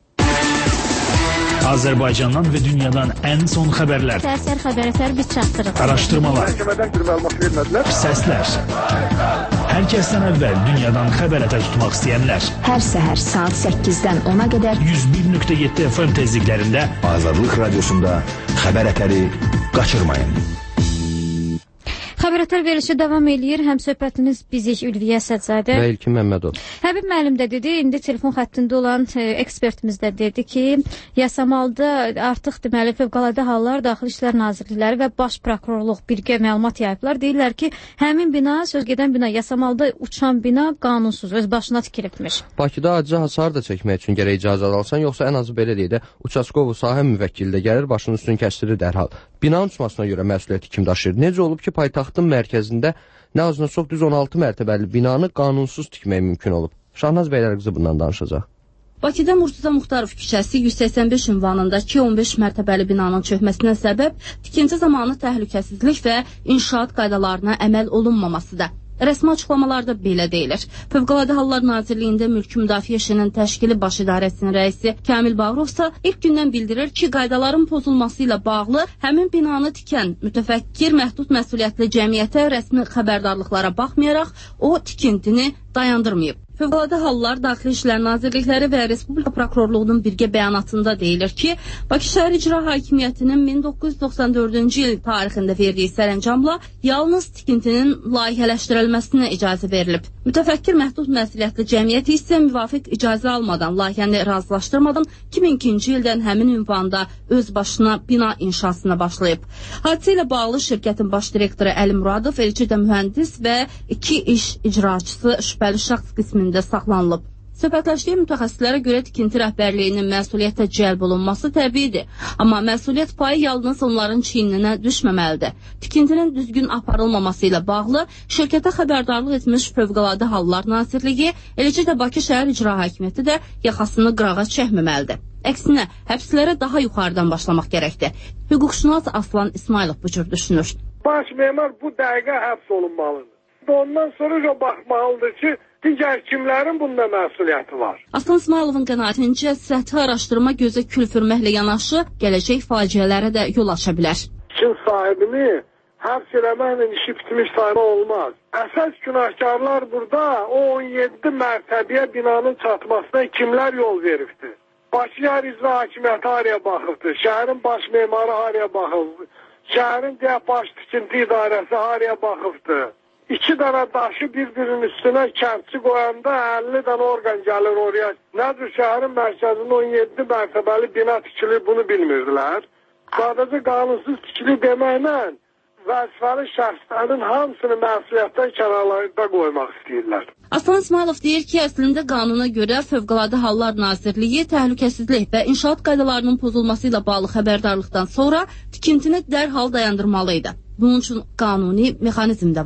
Azərbaycandan və dünyadan ən son xəbərlər, Səhər xəbərətər biz çatdırıq. araşdırmalar, səslər. Hər kəsdən əvvəl dünyadan xəbərətər tutmaq istəyənlər. Hər səhər saat səkkizdən ona qədər yüz bir nöqtə yeddi F M tezliklərində Azadlıq Radiosunda xəbərətəri qaçırmayın. Xəbərətər verilişi davam eləyir. Həm söhbətimiz bizik Ülviyə Sədzadə və İlkin Məmmədov. Həbib müəllim də dedi, indi telefon xəttində olan e, ekspertimiz də dedi ki, Yasamalda artıq deməli Fövqəladə Hallar, Daxili İşlər Nazirlikləri və Baş Prokurorluq birgə məlumat yayıblar. Deyirlər ki, həmin bina, söz gedən bina, Yasamalda uçan bina qanunsuz, öz başına tikilibmiş. Bakıda acı hasar da çəkmək üçün gərək icazə alsan, yoxsa ən azı belə deyək də, Uçaskovu sahə müvəkkili də gəlir, başının üstünü kəstirir dərhal. Binanın uçmasına görə məsuliyyəti kim daşıyır? Necə olub ki, paytaxtın mərkəzində nə azından çox düz on altı mərtəbəli binanı qanunsuz tikmək mümkün olub? Şahnaz Bəylərqızı bundan danışacaq. Bakıda Murtuza Muxtarov küçəsi yüz səksən beş ünvanındakı on beş mərtəbəli binanın çökməsinə səbəb tikinti zamanı təhlükəsizlik və inşaat qaydalarına əməl olunmamasıdır. Rəsmi açıqlamalarda belə deyilir. Fövqəladə Hallar Nazirliyində Mülki Müdafiə İşinin Təşkili Baş İdarəsinin rəisi Kamil Bağırov isə ilk gündən bildirir ki, qaydaların pozulması ilə bağlı həmin binanı tikən mütəfəkkir məhdud məsuliyyətli cəmiyyətə rəsmi xəbərdarlıqlara baxmayaraq o tikintini dayandırmayıb. Fövqəladə Hallar, Daxili İşlər Nazirlikləri və Respublika Prokurorluğunun birgə bəyanatında deyilir ki, Bakı Şəhər İcra Hakimiyyətinin min doqquz yüz doxsan dördüncü il tarixində verdiyi sərəncamla yalnız tikintinin layihələşdirilməsinə icazə verilib. Mütəfəkkir məhdud məsuliyyətli cəmiyyət isə müvafiq icazə almadan, layihəni razılaşdırmadan iki min ikinci ildən həmin ünvanda öz başına bina inşasına başlayıb. Hadisə ilə bağlı şirkətin baş direktoru Əli Muradov, elçi də mühəndis və iki iş icraçısı şübhəli şəxs qismində saxlanılıb. Söhbətləşdiyi mütəxəssislərə görə tikinti rəhbərliyinin məsuliyyətə cəlb olunması təbiidir. Amma məsuliyyət payı yalnız onların çiyninə düşməməlidir. Tikintinin düzgün aparılmaması ilə bağlı şirkətə xəbərdarlıq etmiş Fövqəladə Hallar Nazirliyi, eləcə də Bakı Şəhər İcra Hakimiyyəti də yaxasını qırağa çəkməməlidir. Əksinə, həbslərə daha yuxarıdan başlamaq gərəkdir. Hüquqşünas Aslan İsmailov bu cür düşünür. Baş memar bu dəqiqə həbs olunmalıdır. Ondan sonra o baxmalıdır ki, digər kimlərin bunda məsuliyyəti var. Aslan İsmailovun qənaətincə səthi araşdırma gözə külfürməklə yanaşı gələcək faciələrə də yol aça bilər. Kim sahibini həbs eləməklə işi bitmiş sayma olmaz. Əsas günahkarlar burada o on yeddi mərtəbəyə binanın çatmasına kimlər yol veribdir? Bakı Şəhər İcra Hakimiyyəti haraya baxıbdır? Şəhərin baş memarı haraya baxıbdır? Şəhərin digər baş tikinti idarəsi haraya baxıbdır? İki dənə daşı bir-birinin üstünə kəndçi qoyanda əlli dənə orqan gəlir oraya. Nədir şəhərin mərkəzində on yeddi mərtəbəli bina tikilir, bunu bilmirdilər. Sadəcə qanunsuz tikilir deməklə vəzifəli şəxslərin hamısını məsuliyyətdən kənarlarında qoymaq istəyirlər. Aslan İsmailov deyir ki, əslində qanuna görə Fövqəladə Hallar Nazirliyi təhlükəsizlik və inşaat qaydalarının pozulması ilə bağlı xəbərdarlıqdan sonra tikintini dərhal dayandırmalıydı. Bunun üçün qanuni mexanizm də var.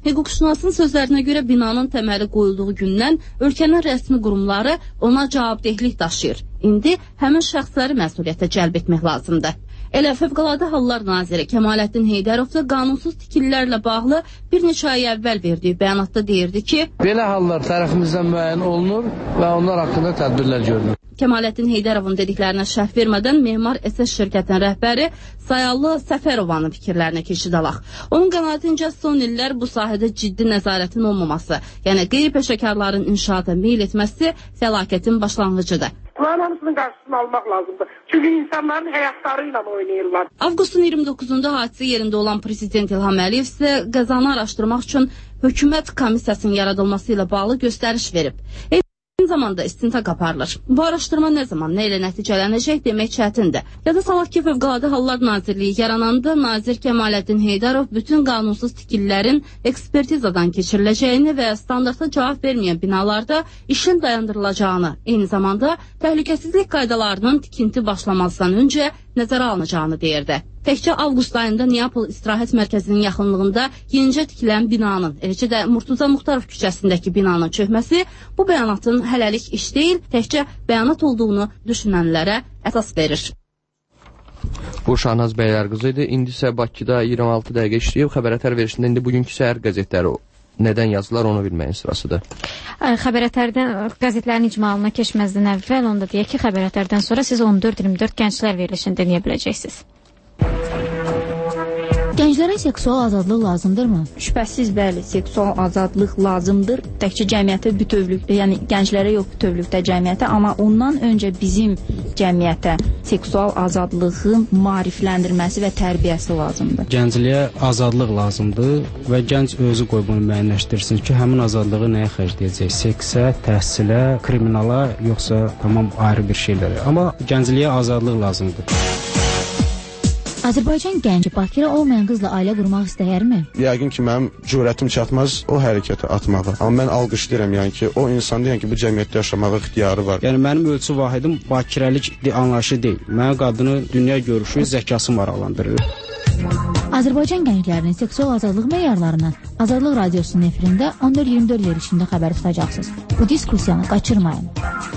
Hüquqşünasın sözlərinə görə binanın təməli qoyulduğu gündən ölkənin rəsmi qurumları ona cavabdehlik daşıyır. İndi həmin şəxsləri məsuliyyətə cəlb etmək lazımdır. Elə Fövqəladə Hallar Naziri Kəmaləddin Heydərov da qanunsuz tikililərlə bağlı bir neçə ay əvvəl verdiyi bəyanatda deyirdi ki, belə hallar tərəfimizdən müəyyən olunur və onlar haqqında tədbirlər görülür. Kəmaləddin Heydərovun dediklərinə şərh vermədən Memar S S şirkətinin rəhbəri Sayalı Səfərovanın fikirlərinə keçid alaq. Onun qənaətincə son illər bu sahədə ciddi nəzarətin olmaması, yəni qeyri-peşəkarların inşaata meyl etməsi fəlakətin başlanğıcıdır. Bunların hamısının qarşısını almaq lazımdır. Çünki insanların həyatları ilə oynayırlar. Avqustun iyirmi doqquzunda hadisə yerində olan Prezident İlham Əliyev isə qəzanı araşdırmaq üçün hökumət komissiyasının yaradılması ilə bağlı göstəriş verib. Eyni zamanda istintaq aparılır. Bu araşdırma nə zaman, nə ilə nəticələnəcək demək çətindir. Yada salaq ki, Fövqəladə Hallar Nazirliyi yarananda Nazir Kəmaləddin Heydərov bütün qanunsuz tikililərin ekspertizadan keçiriləcəyini və standarta cavab verməyən binalarda işin dayandırılacağını, eyni zamanda təhlükəsizlik qaydalarının tikinti başlamazdan öncə nəzərə alınacağını deyirdi. Təkcə avqust ayında Neapol İstirahət Mərkəzinin yaxınlığında yenicə tikilən binanın, eləcə də Murtuza Muxtarov küçəsindəki binanın çökməsi bu bəyanatın hələlik iş deyil, təkcə bəyanat olduğunu düşünənlərə əsas verir. Bu Şahnaz Bəylər qızı idi. İndi isə Bakıda iyirmi altı dəqiqə işləyib. Xəbərətər verişində indi bugünkü səhər qəzetləri nədən yazılar onu bilməyin sırasıdır. Xəbərətərdən qəzetlərin icmalına keçməzdən əvvəl onda deyək ki, xəbərətərdən sonra siz on dörd iyirmi dörd gənclər verilişini dinləyə biləcəksiniz. Gənclərə seksual azadlıq lazımdırmı? Şübhəsiz bəli, seksual azadlıq lazımdır. Təkcə cəmiyyətə bütövlükdə, yəni gənclərə yox bütövlükdə cəmiyyətə, amma ondan öncə bizim cəmiyyətə seksual azadlığın maarifləndirməsi və tərbiyəsi lazımdır. Gəncliyə azadlıq lazımdır və gənc özü qoy bunu müəyyənləşdirsin ki, həmin azadlığı nəyə xərcləyəcək? Seksə, təhsilə, kriminala, yoxsa tamam ayrı bir şeylərə. Amma gəncliyə azadlıq lazımdır. Azərbaycan gənci Bakıra olmayan qızla ailə qurmaq istəyərmi? Yəqin ki, mənim cürətim çatmaz o hərəkətə atmağa. Amma mən alqışlayıram, yəni ki, o insanda yəni ki, bu cəmiyyətdə yaşamağa ixtiyarı var. Yəni mənim ölçü vahidim bakirəlik anlayışı deyil. Mənə qadını dünya görüşü, zəkası maraqlandırır. Azərbaycan gənclərinin seksual azadlıq meyarlarından Azadlıq Radiosunun efirində on dörd iyirmi dörd verişində xəbər tutacaqsınız. Bu diskussiyanı qaçırmayın.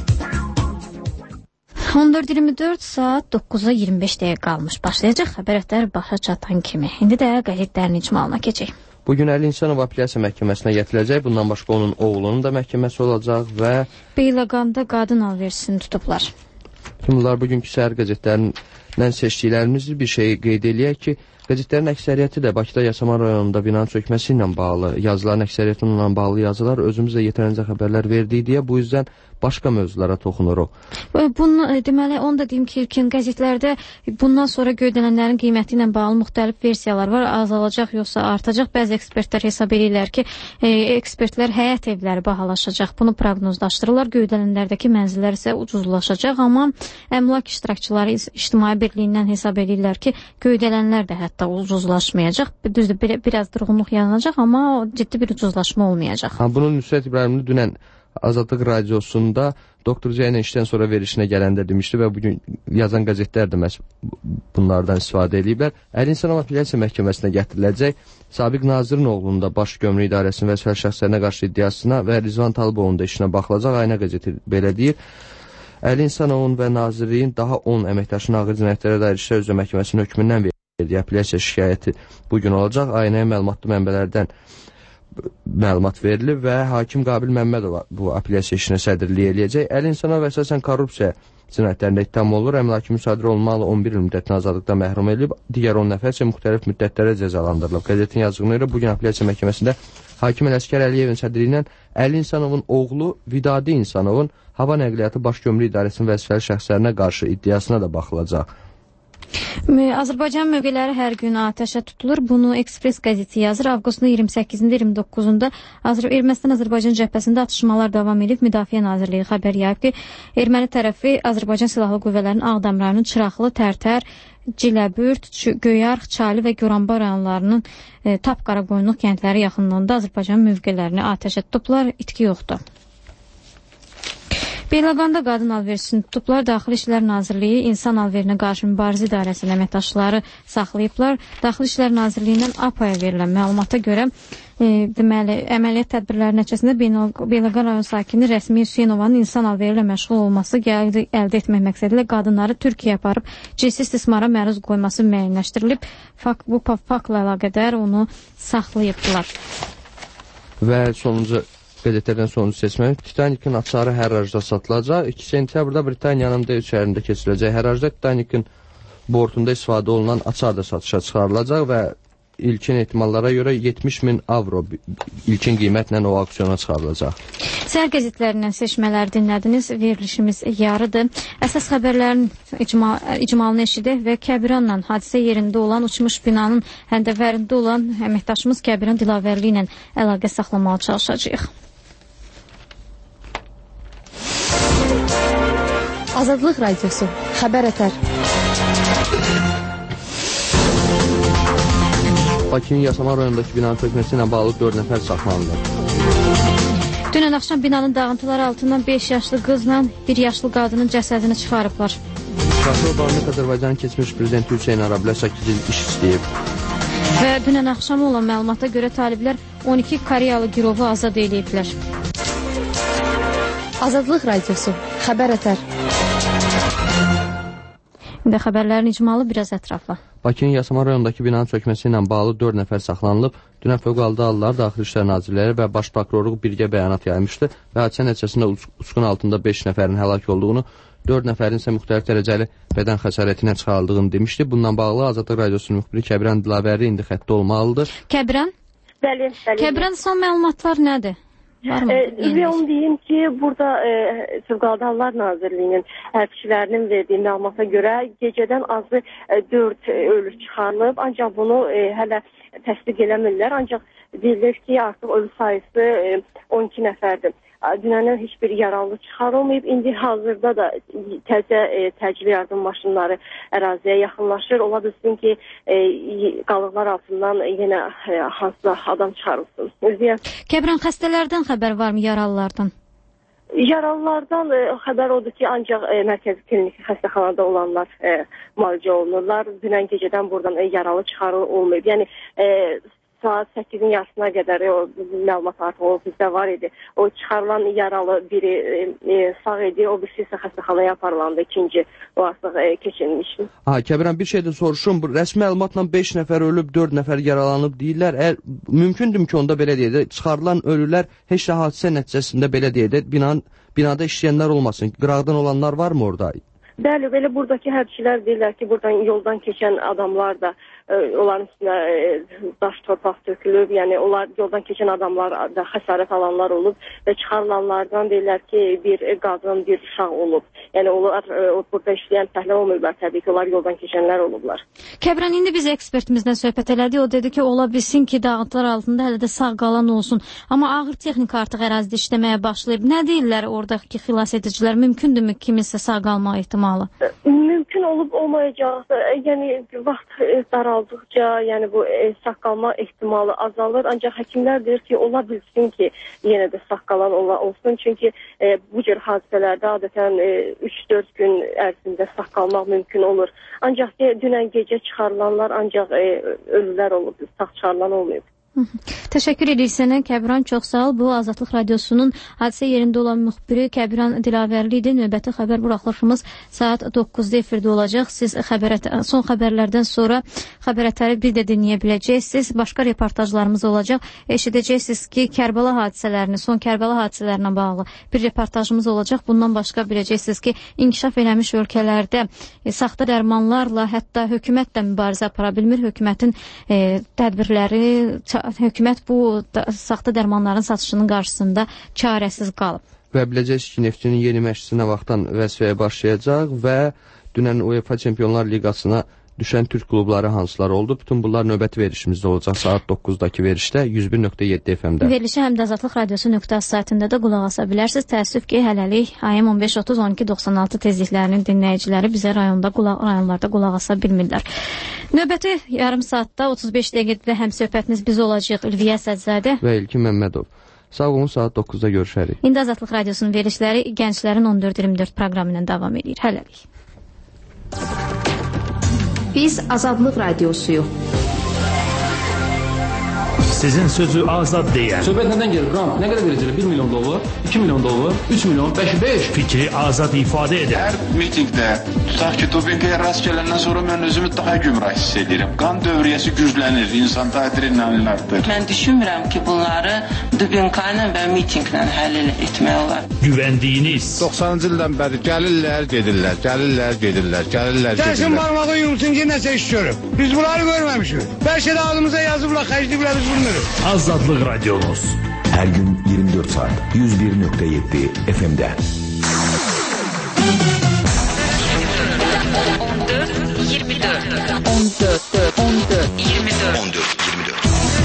on dörd iyirmi dörd saat doqquza iyirmi beş dəqiqə qalmış. Başlayacaq xəbərətlər başa çatan kimi. İndi də qəzetlərin icmalına keçək. Bugün Əli İnsanov apellyasiya məhkəməsinə gətiriləcək. Bundan başqa onun oğlunun da məhkəməsi olacaq və Beyləqanda qadın alversini tutublar. Bunlar bugünkü səhər qəzetlərindən seçdiklərimiz bir şey qeyd eləyək ki, qəzetlərin əksəriyyəti də Bakıda Yasaman rayonunda binanın çökməsi ilə bağlı, yazıların əksəriyyəti ilə bağlı yazılar özümüzə yetərincə xəbərlər verdiyi deyə bu yüzdən başqa mövzulara toxunuruq. Bunu deməli, onu da deyim ki, qəzetlərdə bundan sonra göydələnlərin qiyməti ilə bağlı müxtəlif versiyalar var. Azalacaq yoxsa artacaq. Bəzi ekspertlər hesab edirlər ki, e, ekspertlər həyət evləri bahalaşacaq. Bunu proqnozlaşdırırlar. Göydələnlərdəki mənzillər isə ucuzlaşacaq. Amma əmlak iştirakçıları İctimai Birliyindən hesab edirlər ki, göydələnlər də hətta ucuzlaşmayacaq. Düzdür, bir, biraz durğunluq yaranacaq, amma ciddi bir ucuzlaşma olmayacaq. Ha, bunun Nüsrət İbrahimli dünən Azadlıq Radiosunda doktor Zeynə işdən sonra verişinə gələndə demişdi və bugün yazan qəzetlər də məhz bunlardan istifadə ediblər. Əli İnsanov apellyasiya məhkəməsinə gətiriləcək. Sabiq nazirin oğlunun da baş gömrük idarəsinin vəzifəli şəxslərinə qarşı iddiasına və Rizvan Talıbovun da işinə baxılacaq. Ayna qəzeti belə deyir. Əli İnsanovun və nazirliyin daha on əməkdaşının ağır cinayətlərə dair işlər üzrə məhkəməsinin hökmündən verdiyi apellyasiya şikayəti bugün olacaq. Aynaya məlumatlı mənbələrdən məlumat verilib və hakim Qabil Məmmədov bu apellyasiya işinə sədrliyi eləyəcək. Əli İnsanov əsasən korrupsiya cinayətlərində ittiham olunur. Əmlaki müsadirə olunmalı on bir il müddətinə azadlıqdan məhrum edilib. Digər on nəfər isə müxtəlif müddətlərə cəzalandırılıb. Qəzetin yazığına görə bugün apellyasiya məhkəməsində hakim Ələsgər Əliyevin sədrliyi ilə Əli İnsanovun oğlu Vidadi İnsanovun hava nəqliyyatı baş gömrük idarəsinin vəzifəli şəxslərinə qarşı iddiasına da baxılacaq. Azərbaycan mövqeləri hər gün atəşə tutulur. Bunu Ekspres qəzeti yazır. Avqustun iyirmi səkkizində iyirmi doqquzunda Ermənistan-Azərbaycan cəbhəsində atışmalar davam edib. Müdafiə Nazirliyi xəbər yayıb ki, erməni tərəfi Azərbaycan Silahlı Qüvvələrinin Ağdam rayonunun Çıraqlı, Tərtər, Ciləbürt, Göyarx, Çali və Goranba rayonlarının e, Tap Qaraqoyunluq kəndləri yaxınlığında Azərbaycan mövqələrini atəşə tutublar. İtki yoxdur. Beyləqanda qadın alversini tutublar. Daxili İşlər Nazirliyi İnsan alverinə qarşı mübarizə idarəsinin əməkdaşları saxlayıblar. Daxili İşlər Nazirliyindən A P A-ya verilən məlumata görə e, deməli, əməliyyat tədbirləri nəticəsində Beyləqan rayon sakini Rəsmi Hüseynovanın insan alveri ilə məşğul olması əldə etmək məqsədilə qadınları Türkiyəyə aparıb cinsi istismara məruz qoyması müəyyənləşdirilib. Fakt, bu faktla əlaqədar onu saxlayıbdılar. Və sonuncu qəzetlərdən sonuncu seçmə. Titanikin açarı hərrajda satılacaq. iki sentyabrda Britaniyanın D üç şəhərində keçiriləcək hərrajda Titanikin bortunda istifadə olunan açar da satışa çıxarılacaq və ilkin ehtimallara görə yetmiş min avro ilkin qiymətlə o aksiyona çıxarılacaq. Səhər qəzetlərindən seçmələri dinlədiniz. Verilişimiz yarıdır. Əsas xəbərlərin icma, icmalını eşidək və Kəbiranla hadisə yerində olan uçmuş binanın həndəvərində olan əməkdaşımız Kəbiran Dilavərli ilə əlaqə saxlamağa çalışacağıq. Azadlıq Radiosu. Xəbər ətər. Bakının Yasamal rayonundakı binanın çökməsi ilə bağlı dörd nəfər saxlanılır. Dünən axşam binanın dağıntıları altından beş yaşlı qızla bir yaşlı qadının cəsədini çıxarıblar. Prokuror Barmik Azərbaycanın keçmiş prezidenti Hüseyn Arablə səkkiz il iş istəyib. Və dünən axşam olan məlumata görə taliblər on iki Koreyalı girovu azad ediblər. Azadlıq Radiosu. Xəbər ətər. İndi xəbərlərin icmalı biraz ətrafla. Bakının Yasamal rayonundakı binanın çökməsi ilə bağlı dörd nəfər saxlanılıb. Dünən Fövqəladə Hallar, Daxili İşlər Nazirləri və Baş Prokurorluq birgə bəyanat yaymışdı və hadisə nəticəsində uçqun altında beş nəfərin həlak olduğunu, dörd nəfərin isə müxtəlif dərəcəli bədən xəsarəti ilə çıxarıldığını demişdi. Bundan bağlı Azadlıq Radiosunun müxbiri Kəbiran Dilavərli indi xəttdə olmalıdır. Kəbiran? Bəli, bəli. Kəbiran, son məlumatlar nədir? Və onu deyim ki, burada e, Fövqəladə Hallar Nazirliyinin hərbiçilərinin verdiyi məlumata görə gecədən azı e, dörd e, ölü çıxarılıb, ancaq bunu e, hələ təsdiq eləmirlər, ancaq deyilir ki, artıq ölü sayısı e, on iki nəfərdir. Dünəndən heç bir yaralı çıxarılmayıb. İndi hazırda da təzə e, təcili yardım maşınları əraziyə yaxınlaşır. Ola bilsin ki, e, qalıqlar altından yenə e, hansısa adam çıxarılsın. Özüyə... Kəbran, xəstələrdən xəbər varmı, yaralılardan? Yaralılardan e, xəbər odur ki, ancaq e, mərkəzi klinik xəstəxanada olanlar e, müalicə olunurlar. Dünən gecədən buradan e, yaralı çıxarıl olmayıb. Yəni, e, saat səkkizin yarısına qədər o məlumat artıq o bizdə var idi. O çıxarılan yaralı biri e, e, sağ idi, o birisi isə xəstəxanaya aparılandı, ikinci o artıq e, keçirilmiş. Ha, Kəbirən, bir şey də soruşum. Bu rəsmi məlumatla beş nəfər ölüb, dörd nəfər yaralanıb deyirlər. Əgər mümkündür ki, onda belə deyək də, çıxarılan ölülər heç də hadisə nəticəsində belə deyək də, binan, binada işləyənlər olmasın. Qıraqdan olanlar varmı orada? Bəli, belə buradakı hərbçilər deyirlər ki, buradan yoldan keçən adamlar da e, onların üstünə e, daş torpaq tökülüb, yəni onlar yoldan keçən adamlar da xəsarət alanlar olub və çıxarılanlardan deyirlər ki, bir qadın, bir uşaq olub. Yəni onlar e, burada işləyən fəhlə olmayıblar, təbii ki, onlar yoldan keçənlər olublar. Kəbran, indi biz ekspertimizdən söhbət elədik, o dedi ki, ola bilsin ki, dağıntılar altında hələ də sağ qalan olsun, amma ağır texnika artıq ərazidə işləməyə başlayıb. Nə deyirlər oradakı xilas edicilər, mümkündürmü kiminsə sağ qalma ehtimalı? Mümkün olub olmayacaq. Yəni vaxt daraldıqca, yəni bu sağ qalma ehtimalı azalır. Ancaq həkimlər deyir ki, ola bilsin ki, yenə də sağ qalan olsun. Çünki e, bu cür hadisələrdə adətən üç dörd gün ərzində sağ qalmaq mümkün olur. Ancaq e, dünən gecə çıxarılanlar ancaq e, ölülər olub, sağ çıxarılan olmayıb. Təşəkkür edirik sənə, Kəbran, çox sağ ol. Bu Azadlıq Radiosunun hadisə yerində olan müxbiri Kəbran Dilavərli idi. Növbəti xəbər buraxılışımız saat doqquzda efirdə olacaq. Siz xəbər son xəbərlərdən sonra xəbər ətəri bir də dinləyə biləcəksiniz. Başqa reportajlarımız olacaq. Eşidəcəksiniz ki, Kərbəla hadisələrini, son Kərbəla hadisələrinə bağlı bir reportajımız olacaq. Bundan başqa biləcəksiniz ki, inkişaf eləmiş ölkələrdə e, saxta dərmanlarla, hətta hökumətlə mübarizə apara bilmir. Hökumətin e, tədbirləri hökumət bu da, saxta dərmanların satışının qarşısında çarəsiz qalıb. Və biləcəksiniz ki, Neftçinin yeni məşqçisi nə vaxtdan vəzifəyə başlayacaq və dünən UEFA Çempionlar Liqasına düşən türk klubları hansılar oldu? Bütün bunlar növbəti verişimizdə olacaq saat doqquzda verişdə yüz bir nöqtə yeddi F M-də. Verilişi həm də Azadlıq Radiosu nöqtə az saytında da qulaq asa bilərsiniz. Təəssüf ki, hələlik A M on beş otuz on iki doxsan altı tezliklərinin dinləyiciləri bizə rayonda qulaq, rayonlarda qulaq asa bilmirlər. Növbəti yarım saatda otuz beş dəqiqədə həm söhbətiniz biz olacaq İlviyə Sədzadə və İlkin Məmmədov. Sağ olun, saat doqquzda görüşərik. İndi Azadlıq Radiosunun verilişləri gənclərin on dörd iyirmi dörd proqramı ilə davam edir. Hələlik. Biz Azadlıq Radiosuyuq. Sizin sözü azad deyən. Söhbət nədən gelir? Qrant nə qədər verəcəklər? bir milyon dollar, iki milyon dollar, üç milyon, beş, beş. Fikri azad ifadə edən. Hər mitingdə tutaq ki, dopinqaya rast gələndən sonra mən özümü daha gümrah hiss edirəm. Qan dövriyyəsi güclənir, insanda adrenalin artır. Mən düşünmürəm ki, bunları dopinqla və mitinqlə həll etmək olar. Güvəndiyiniz. doxsanıncı ildən bəri gəlirlər, gedirlər, gəlirlər, gedirlər, gəlirlər, gedirlər. Gəlsin barmağı yumsun ki, nəsə iş görüb. Biz bunları görməmişik. Bəlkə də ağzımıza yazıblar, xərcliyiblər, biz bilmirik. Azadlıq Radionuz. Her gün yirmi dört saat yüz bir nokta yedi F M'de. on dört yirmi dört on dört on dört yirmi dört on dört yirmi dört.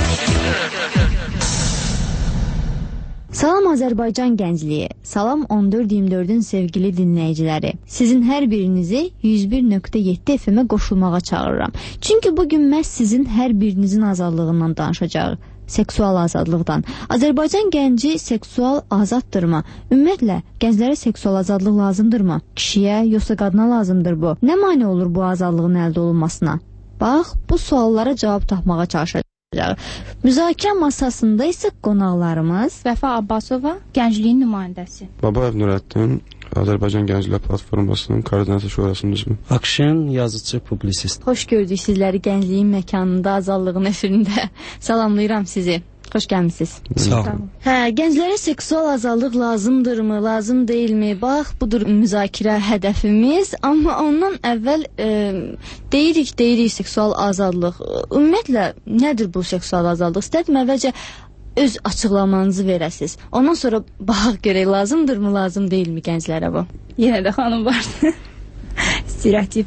Salam Azərbaycan gəncliyi, salam on dörd iyirmi dördün sevgili dinləyiciləri. Sizin hər birinizi yüz bir nöqtə yeddi F M'ə qoşulmağa çağırıram. Çünki bugün məhz sizin hər birinizin azadlığından danışacağıq. Seksual azadlıqdan. Azərbaycan gənci seksual azaddırmı? Ümumiyyətlə, gənclərə seksual azadlıq lazımdırmı? Kişiyə, yoxsa qadına lazımdır bu? Nə mane olur bu azadlığın əldə olunmasına? Bax, bu suallara cavab tapmağa çalışacağıq. Müzakirə masasında isə qonaqlarımız Vəfa Abbasova, gəncliyin nümayəndəsi. Babayev Nurəddin, Azərbaycan Gənclər Platformasının koordinasiya şurasının üzvü. Akşin, yazıcı, publisist. Xoş gördük sizləri gəncliyin məkanında, azadlığın efirində. Salamlayıram sizi. Xoş gəlmisiniz. Sağ olun. Hə, gənclərə seksual azadlıq lazımdırmı, lazım deyilmi? Bax, budur müzakirə hədəfimiz. Amma ondan əvvəl e, deyirik, deyirik seksual azadlıq. Ümumiyyətlə, nədir bu seksual azadlıq? İstədim əvvəlcə öz açıqlamanızı verəsiniz. Ondan sonra baxaq görək, lazımdırmı, lazım deyilmi gənclərə bu? Yenə də xanım vardı. Stereotip.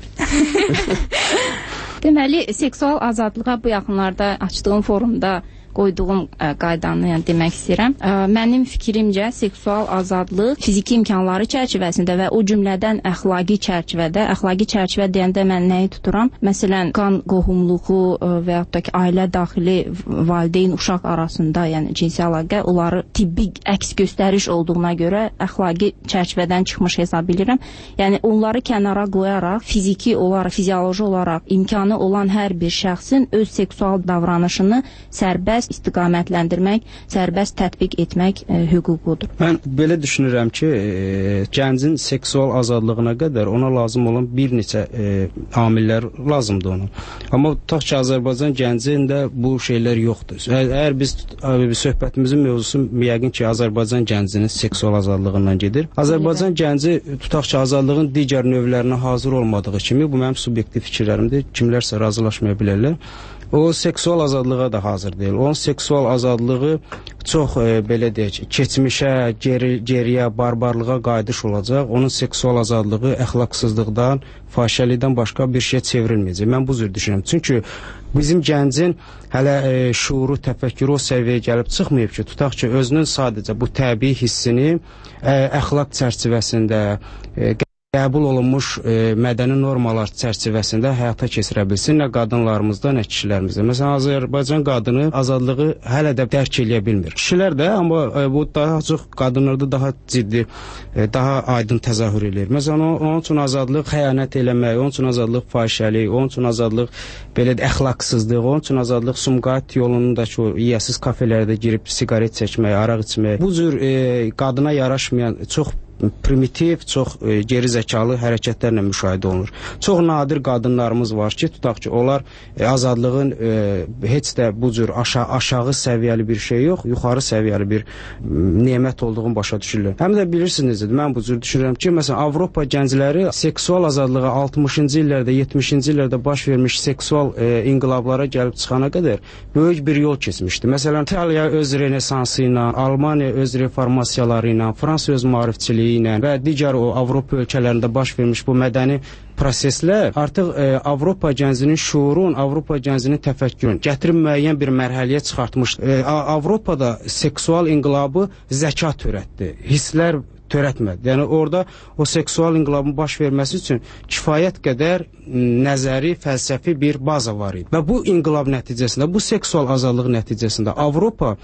Deməli, seksual azadlığa bu yaxınlarda açdığım forumda qoyduğum ə, qaydanı yəni, demək istəyirəm. Ə, mənim fikrimcə seksual azadlıq fiziki imkanları çərçivəsində və o cümlədən əxlaqi çərçivədə, əxlaqi çərçivə deyəndə mən nəyi tuturam? Məsələn, qan qohumluğu ə, və yaxud da ki, ailə daxili valideyn uşaq arasında, yəni cinsi əlaqə, onları tibbi əks göstəriş olduğuna görə əxlaqi çərçivədən çıxmış hesab edirəm. Yəni onları kənara qoyaraq fiziki olaraq, fizioloji olaraq imkanı olan hər bir şəxsin öz seksual davranışını sərbəst istiqamətləndirmək, sərbəst tətbiq etmək e, hüququdur. Mən belə düşünürəm ki, e, gəncin seksual azadlığına qədər ona lazım olan bir neçə e, amillər lazımdır onun. Amma tutaq ki, Azərbaycan gəncində bu şeylər yoxdur. Əgər biz ə, söhbətimizin mövzusu yəqin ki, Azərbaycan gəncinin seksual azadlığından gedir. Azərbaycan gənci tutaq ki, azadlığın digər növlərinə hazır olmadığı kimi, bu mənim subyektiv fikirlərimdir. Kimlərsə razılaşmaya bilərlər. O seksual azadlığa da hazır deyil. Onun seksual azadlığı çox e, belə deyək, keçmişə, geri, geriyə, barbarlığa qayıdış olacaq. Onun seksual azadlığı əxlaqsızlıqdan, fahişəlikdən başqa bir şey çevrilməyəcək. Mən bu cür düşünürəm. Çünki bizim gəncin hələ e, şuuru, təfəkkürü o səviyyəyə gəlib çıxmayıb ki, tutaq ki, özünün sadəcə bu təbii hissini e, əxlaq çərçivəsində, e, qəbul olunmuş e, mədəni normalar çərçivəsində həyata keçirə bilsin, nə qadınlarımızda, nə kişilərimizdə. Məsələn, Azərbaycan qadını azadlığı hələ də dərk eləyə bilmir. Kişilər də, amma e, bu daha çox qadınlarda daha ciddi, e, daha aydın təzahür edir. Məsələn, onun üçün azadlıq xəyanət eləmək, onun üçün azadlıq fahişəlik, onun üçün azadlıq belə də əxlaqsızlıq, onun üçün azadlıq Sumqayıt yolundakı o yiyəsiz kafelərdə girib siqaret çəkmək, araq içmək. Bu cür e, qadına yaraşmayan çox primitiv, çox e, geri zəkalı hərəkətlərlə müşahidə olunur. Çox nadir qadınlarımız var ki, tutaq ki, onlar e, azadlığın e, heç də bu cür aşağı, aşağı səviyyəli bir şey yox, yuxarı səviyyəli bir nemət olduğunu başa düşürlər. Həm də bilirsiniz, mən bu cür düşünürəm ki, məsələn, Avropa gəncləri seksual azadlığa altmışıncı illərdə, yetmişinci illərdə baş vermiş seksual e, inqilablara gəlib çıxana qədər böyük bir yol keçmişdi. Məsələn, İtaliya öz renesansı ilə, Almaniya öz reformasiyaları ilə, Fransa öz maarifçiliyi ilə və digər o Avropa ölkələrində baş vermiş bu mədəni proseslər artıq e, Avropa gəncinin şuurun, Avropa gəncinin təfəkkürün gətirib müəyyən bir mərhələyə çıxartmış. E, Avropada seksual inqilabı zəka törətdi, hisslər törətmədi. Yəni orada o seksual inqilabın baş verməsi üçün kifayət qədər nəzəri, fəlsəfi bir baza var idi. Və bu inqilab nəticəsində, bu seksual azadlıq nəticəsində Avropa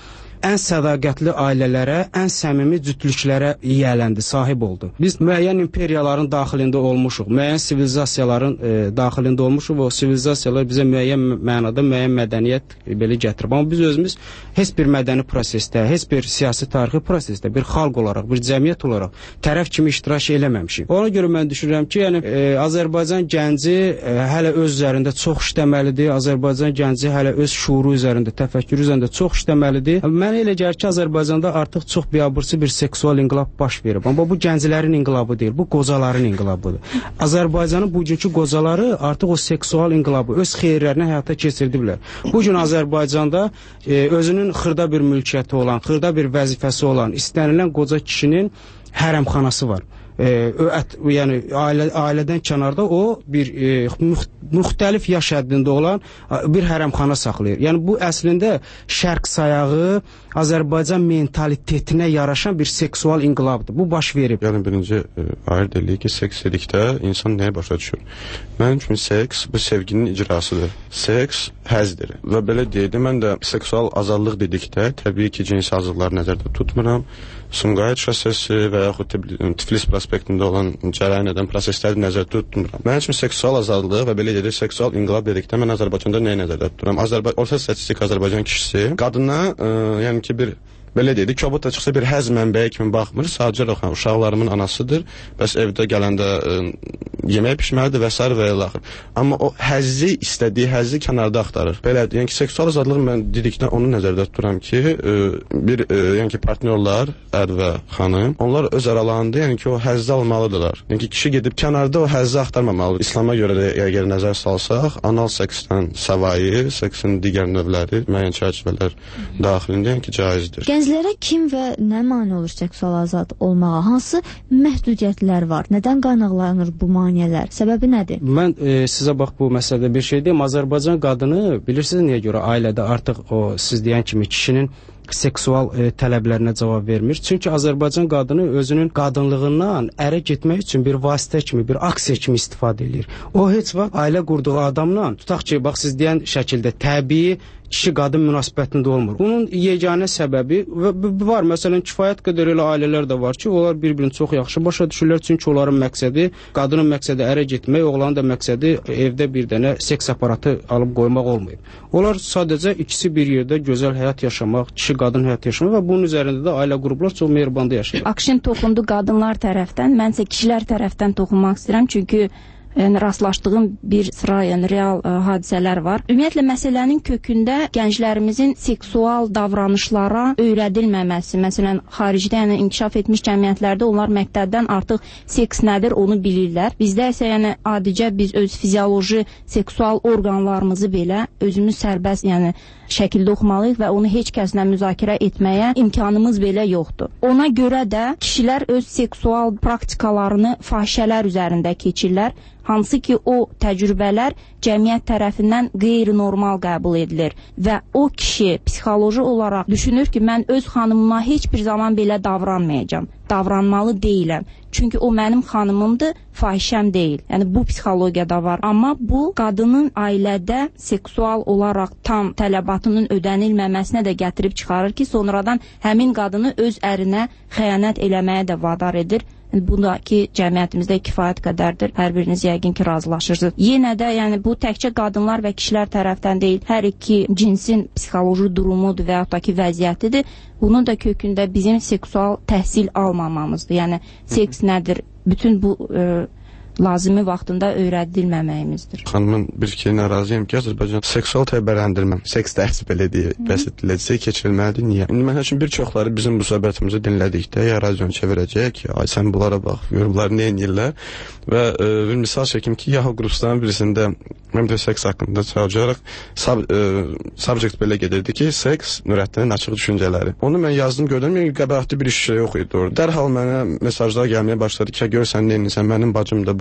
ən sədaqətli ailələrə, ən səmimi cütlüklərə yiyələndi, sahib oldu. Biz müəyyən imperiyaların daxilində olmuşuq, müəyyən sivilizasiyaların e, daxilində olmuşuq və o sivilizasiyalar bizə müəyyən mənada müəyyən mədəniyyət e, belə gətirib. Amma biz özümüz heç bir mədəni prosesdə, heç bir siyasi tarixi prosesdə bir xalq olaraq, bir cəmiyyət olaraq tərəf kimi iştirak eləməmişik. Ona görə mən düşünürəm ki, yəni e, Azərbaycan gənci e, hələ öz üzərində çox işləməlidir. Azərbaycan gənci hələ öz şuuru üzərində, təfəkkürü üzərində çox işləməlidir. Mənə elə gəlir ki, Azərbaycanda artıq çox biabırçı bir seksual inqilab baş verib. Amma bu gənclərin inqilabı deyil, bu qocaların inqilabıdır. Azərbaycanın bugünkü qocaları artıq o seksual inqilabı öz xeyirlərini həyata keçirdiblər. Bu gün Azərbaycanda e, özünün xırda bir mülkiyyəti olan, xırda bir vəzifəsi olan, istənilən qoca kişinin hərəmxanası var. E, ət, yəni ailə, ailədən kənarda o bir e, müxtəlif yaş həddində olan bir hərəmxana saxlayır. Yəni bu əslində şərq sayağı Azərbaycan mentalitetinə yaraşan bir seksual inqilabdır. Bu baş verib. Yəni birinci e, ayırt eləyir ki, seks dedikdə insan nəyə başa düşür? Mənim üçün seks bu sevginin icrasıdır. Seks həzdir. Və belə deyildi, mən də seksual azadlıq dedikdə təbii ki, cinsi azadlıqları nəzərdə tutmuram. Sumqayıt şosesi və yaxud Tiflis prospektində olan cərəyan edən prosesləri nəzərdə tutmuram. Mənim üçün seksual azadlıq və belə dedik, seksual inqilab dedikdə mən Azərbaycanda nəyə nəzərdə tuturam? Azərba orta statistik Azərbaycan kişisi qadına, ə, yəni ki bir belə dedik, kobud da çıxsa bir həz mənbəyi kimi baxmır, sadəcə olaraq uşaqlarımın anasıdır, bəs evdə gələndə ə, yemək pişməlidir və s. və elə axır. Amma o həzzi, istədiyi həzzi kənarda axtarır. Belədir, yəni ki, seksual azadlıq mən dedikdə onu nəzərdə tuturam ki, ə, bir ə, yəni ki, partnyorlar, ər və xanım, onlar öz aralarında, yəni ki, o həzzi almalıdırlar. Yəni ki, kişi gedib kənarda o həzzi axtarmamalıdır. İslama görə də əgər nəzər salsaq, anal seksdən savayı, seksin digər növləri, müəyyən çərçivələr daxilində, yəni ki, caizdir. Gənclərə kim və nə mane olur seksual azad olmağa? Hansı məhdudiyyətlər var? Nədən qaynaqlanır bu maneələr? Səbəbi nədir? Mən e, sizə bax bu məsələdə bir şey deyim. Azərbaycan qadını bilirsiniz niyə görə ailədə artıq o siz deyən kimi kişinin seksual e, tələblərinə cavab vermir. Çünki Azərbaycan qadını özünün qadınlığından ərə getmək üçün bir vasitə kimi, bir aksiya kimi istifadə edir. O heç vaxt ailə qurduğu adamla, tutaq ki, bax siz deyən şəkildə təbii kişi-qadın münasibətində olmur. Bunun yeganə səbəbi və var. Məsələn, kifayət qədər elə ailələr də var ki, onlar bir-birini çox yaxşı başa düşürlər, çünki onların məqsədi, qadının məqsədi ərə getmək, oğlanın da məqsədi evdə bir dənə seks aparatı alıb qoymaq olmayıb. Onlar sadəcə ikisi bir yerdə gözəl həyat yaşamaq, kişi-qadın həyat yaşamaq və bunun üzərində də ailə qruplar çox mehribanda yaşayır. Akşin toxundu qadınlar tərəfdən, mən isə kişilər tərəfdən toxunmaq istəyirəm, çünki yəni rastlaşdığım bir sıra yəni real ə, hadisələr var. Ümumiyyətlə məsələnin kökündə gənclərimizin seksual davranışlara öyrədilməməsi, məsələn xaricdə yəni inkişaf etmiş cəmiyyətlərdə onlar məktəbdən artıq seks nədir onu bilirlər. Bizdə isə yəni adicə biz öz fizioloji seksual orqanlarımızı belə özümüz sərbəst yəni şəkildə oxumalıyıq və onu heç kəslə müzakirə etməyə imkanımız belə yoxdur. Ona görə də kişilər öz seksual praktikalarını fahişələr üzərində keçirlər. Hansı ki, o təcrübələr cəmiyyət tərəfindən qeyri-normal qəbul edilir və o kişi psixoloji olaraq düşünür ki, mən öz xanımıma heç bir zaman belə davranmayacağam, davranmalı deyiləm. Çünki o mənim xanımımdır, fahişəm deyil. Yəni bu psixologiyada var. Amma bu qadının ailədə seksual olaraq tam tələbatının ödənilməməsinə də gətirib çıxarır ki, sonradan həmin qadını öz ərinə xəyanət eləməyə də vadar edir. Bundakı cəmiyyətimizdə kifayət qədərdir. Hər biriniz yəqin ki, razılaşırsınız. Yenə də yəni bu təkcə qadınlar və kişilər tərəfdən deyil, hər iki cinsin psixoloji durumudur və yaxud da ki, vəziyyətidir. Bunun da kökündə bizim seksual təhsil almamamızdır. Yəni seks nədir? Bütün bu e, lazımi vaxtında öyrədilməməyimizdir. Xanımın bir fikrinə razıyam ki, Azərbaycan seksual təbəlləndirmə, seks dərsi belə deyə bəs ediləcək, keçirilməlidir. Niyə? İndi mən üçün bir çoxları bizim bu söhbətimizi dinlədikdə ya radionu çevirəcək, ay sən bunlara bax, gör bunlar nə edirlər və e, bir misal çəkim ki, Yahoo qruplarının birisində mən də seks haqqında çalışaraq sub, e, subject belə gedirdi ki, seks Nurəddinin açıq düşüncələri. Onu mən yazdım, gördüm, yəni qəbəhətli bir iş yox idi orada. Dərhal mənə mesajlar gəlməyə başladı ki, görsən nə edirsən, mənim bacım da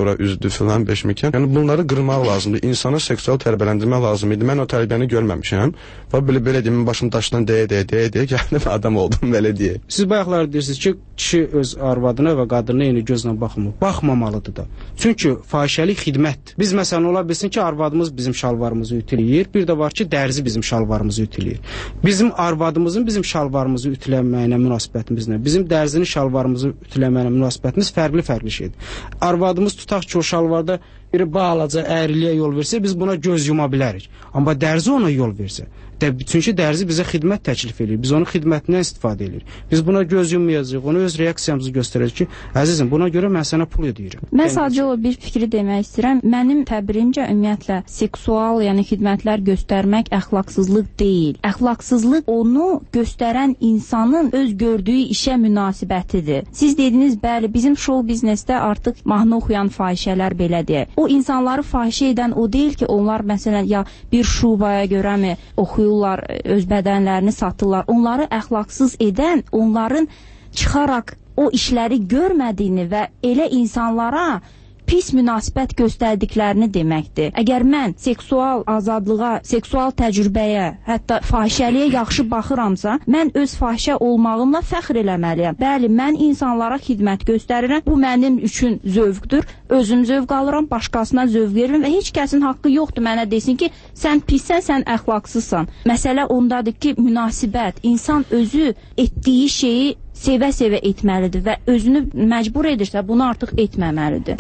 bura üzdü filan beşmikən. Yəni bunları qırmaq lazımdır. İnsana seksual tərbiyələndirmək lazım idi. Mən o tərbiyəni görməmişəm. Və belə belə deyim, başım daşdan deyə deyə deyə deyə gəldim adam oldum belə deyə. Siz bayaqlar deyirsiniz ki, kişi öz arvadına və qadına eyni gözlə baxmır. Baxmamalıdır da. Çünki fahişəlik xidmətdir. Biz məsələn ola bilsin ki, arvadımız bizim şalvarımızı ütüləyir. Bir də var ki, dərzi bizim şalvarımızı ütüləyir. Bizim arvadımızın bizim şalvarımızı ütülənməyinə münasibətimiz nə? Bizim dərzinin şalvarımızı ütülənməyinə münasibətimiz fərqli-fərqli şeydir. Arvadımız tutaq ki, o şalvarda biri bağlaca əyriliyə yol versə, biz buna göz yuma bilərik. Amma dərzi ona yol versə, çünki dərzi bizə xidmət təklif edir. Biz onun xidmətindən istifadə edirik. Biz buna göz yummayacağıq, ona öz reaksiyamızı göstərəcək ki, əzizim, buna görə mən sənə pul ödəyirəm. Mən sadəcə o bir fikri demək istəyirəm. Mənim təbirimcə ümumiyyətlə seksual, yəni xidmətlər göstərmək əxlaqsızlıq deyil. Əxlaqsızlıq onu göstərən insanın öz gördüyü işə münasibətidir. Siz dediniz, bəli, bizim show biznesdə artıq mahnı oxuyan fahişələr belədir. O insanları fahişə edən o deyil ki, onlar məsələn ya bir şubaya görəmi oxuyurlar, öz bədənlərini satırlar. Onları əxlaqsız edən, onların çıxaraq o işləri görmədiyini və elə insanlara pis münasibət göstərdiklərini deməkdir. Əgər mən seksual azadlığa, seksual təcrübəyə, hətta fahişəliyə yaxşı baxıramsa, mən öz fahişə olmağımla fəxr eləməliyəm. Bəli, mən insanlara xidmət göstərirəm. Bu mənim üçün zövqdür. Özüm zövq alıram, başqasına zövq verirəm və heç kəsin haqqı yoxdur mənə desin ki, sən pissən, sən əxlaqsızsan. Məsələ ondadır ki, münasibət, insan özü etdiyi şeyi sevə-sevə etməlidir və özünü məcbur edirsə, bunu artıq etməməlidir.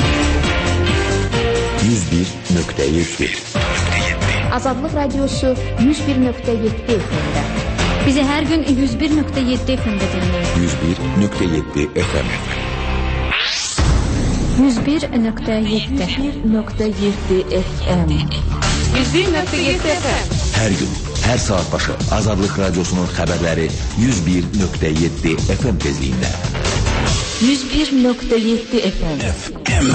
yüz bir nöqtə yeddi Azadlıq Radiosu yüz bir nöqtə yeddi F M-də. Bizi hər gün yüz bir nöqtə yeddi F M-də dinləyin. yüz bir nöqtə yeddi F M yüz bir nöqtə yeddi yüz bir nöqtə yeddi F M yüz bir nöqtə yeddi F M Hər gün, hər saat başı Azadlıq Radiosunun xəbərləri yüz bir nöqtə yeddi F M tezliyində. yüz bir nöqtə yeddi F M F M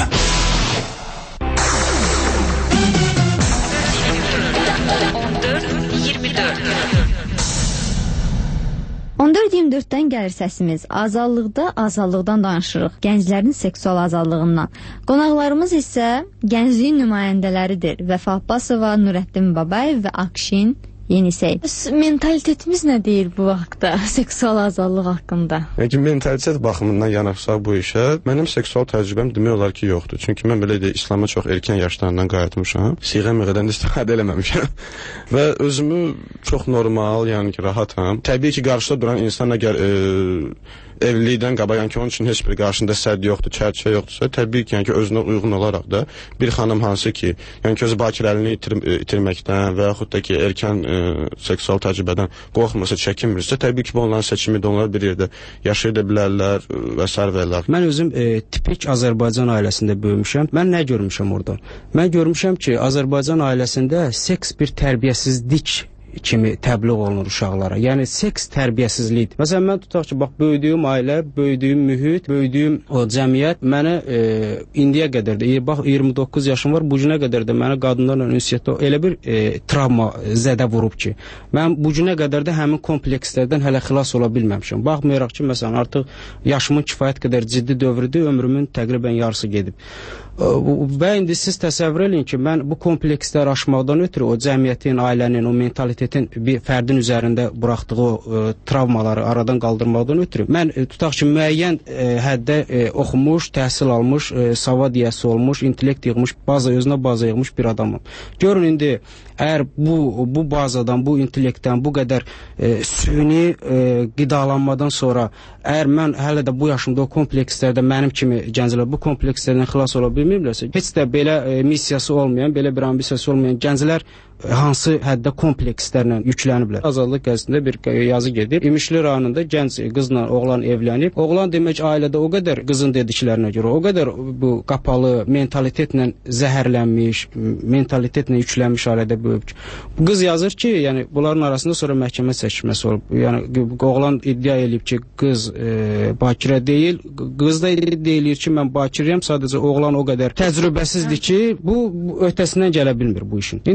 on dörd iyirmi dörddən gəlir səsimiz. Azadlıqda azadlıqdan danışırıq. Gənclərin seksual azadlığından. Qonaqlarımız isə gəncliyin nümayəndələridir. Vəfa Abbasova, Nurəddin Babayev və Akşin Yenisey. Mentalitetimiz nə deyir bu vaxtda seksual azadlıq haqqında? Yəni mentalitet baxımından yanaşsaq bu işə, mənim seksual təcrübəm demək olar ki, yoxdur. Çünki mən belə deyək, İslam'a çox erkən yaşlarından qayıtmışam. Siğə-miğədən istifadə eləməmişəm. Və özümü çox normal, yəni ki, rahatam. Təbii ki, qarşıda duran insan əgər e, evlilikdən qabaq, yəni ki, onun üçün heç bir qarşında sədd yoxdur, çərçivə yoxdursa, təbii ki, yəni ki, özünə uyğun olaraq da bir xanım hansı ki, yəni ki, öz bakirəliyini itir itirməkdən və yaxud da ki, erkən e, seksual təcrübədən qorxmursa, çəkinmirsə, təbii ki, bu onların seçimidir, onlar bir yerdə yaşaya bilərlər və s. və ilə. Mən özüm e, tipik Azərbaycan ailəsində böyümüşəm. Mən nə görmüşəm orada? Mən görmüşəm ki, Azərbaycan ailəsində seks bir tərbiyəsizlik kimi təbliğ olunur uşaqlara. Yəni seks tərbiyəsizlikdir. Məsələn, mən tutaq ki, bax, böyüdüyüm ailə, böyüdüyüm mühit, böyüdüyüm o cəmiyyət mənə e, indiyə qədər də, bax, iyirmi doqquz yaşım var, bu günə qədər də mənə qadınlarla ünsiyyətdə elə bir e, travma zədə vurub ki, mən bu günə qədər də həmin komplekslərdən hələ xilas ola bilməmişəm. Baxmayaraq ki, məsələn, artıq yaşımın kifayət qədər ciddi dövrüdür, ömrümün təqribən yarısı gedib. Və indi siz təsəvvür edin ki, mən bu kompleksləri aşmaqdan ötürü o cəmiyyətin, ailənin, o mentalitetin bir fərdin üzərində buraxdığı o e, travmaları aradan qaldırmaqdan ötürü mən e, tutaq ki, müəyyən e, həddə e, oxumuş, təhsil almış, e, savad yiyəsi olmuş, intellekt yığmış, baza özünə baza yığmış bir adamım. Görün indi, əgər bu, bu bazadan, bu intellektdən, bu qədər e, süni e, qidalanmadan sonra, əgər mən hələ də bu yaşımda o komplekslərdə mənim kimi gənclər bu komplekslərdən xilas ola bilmirlərsə, heç də belə e, missiyası olmayan, belə bir ambisiyası olmayan gənclər hansı həddə komplekslərlə yükləniblər. Azadlıq qəzetində bir yazı gedir. İmişli rayonunda gənc qızla oğlan evlənib. Oğlan demək ailədə o qədər qızın dediklərinə görə, o qədər bu qapalı mentalitetlə zəhərlənmiş, mentalitetlə yüklənmiş ailədə böyüb. Qız yazır ki, yəni bunların arasında sonra məhkəmə çəkilməsi olub. Yəni oğlan iddia edib ki, qız e, bakirə deyil, qız da deyilir ki, mən bakirəyəm, sadəcə oğlan o qədər təcrübəsizdir ki, bu, bu öhdəsindən gələ bilmir bu işin. İndi e,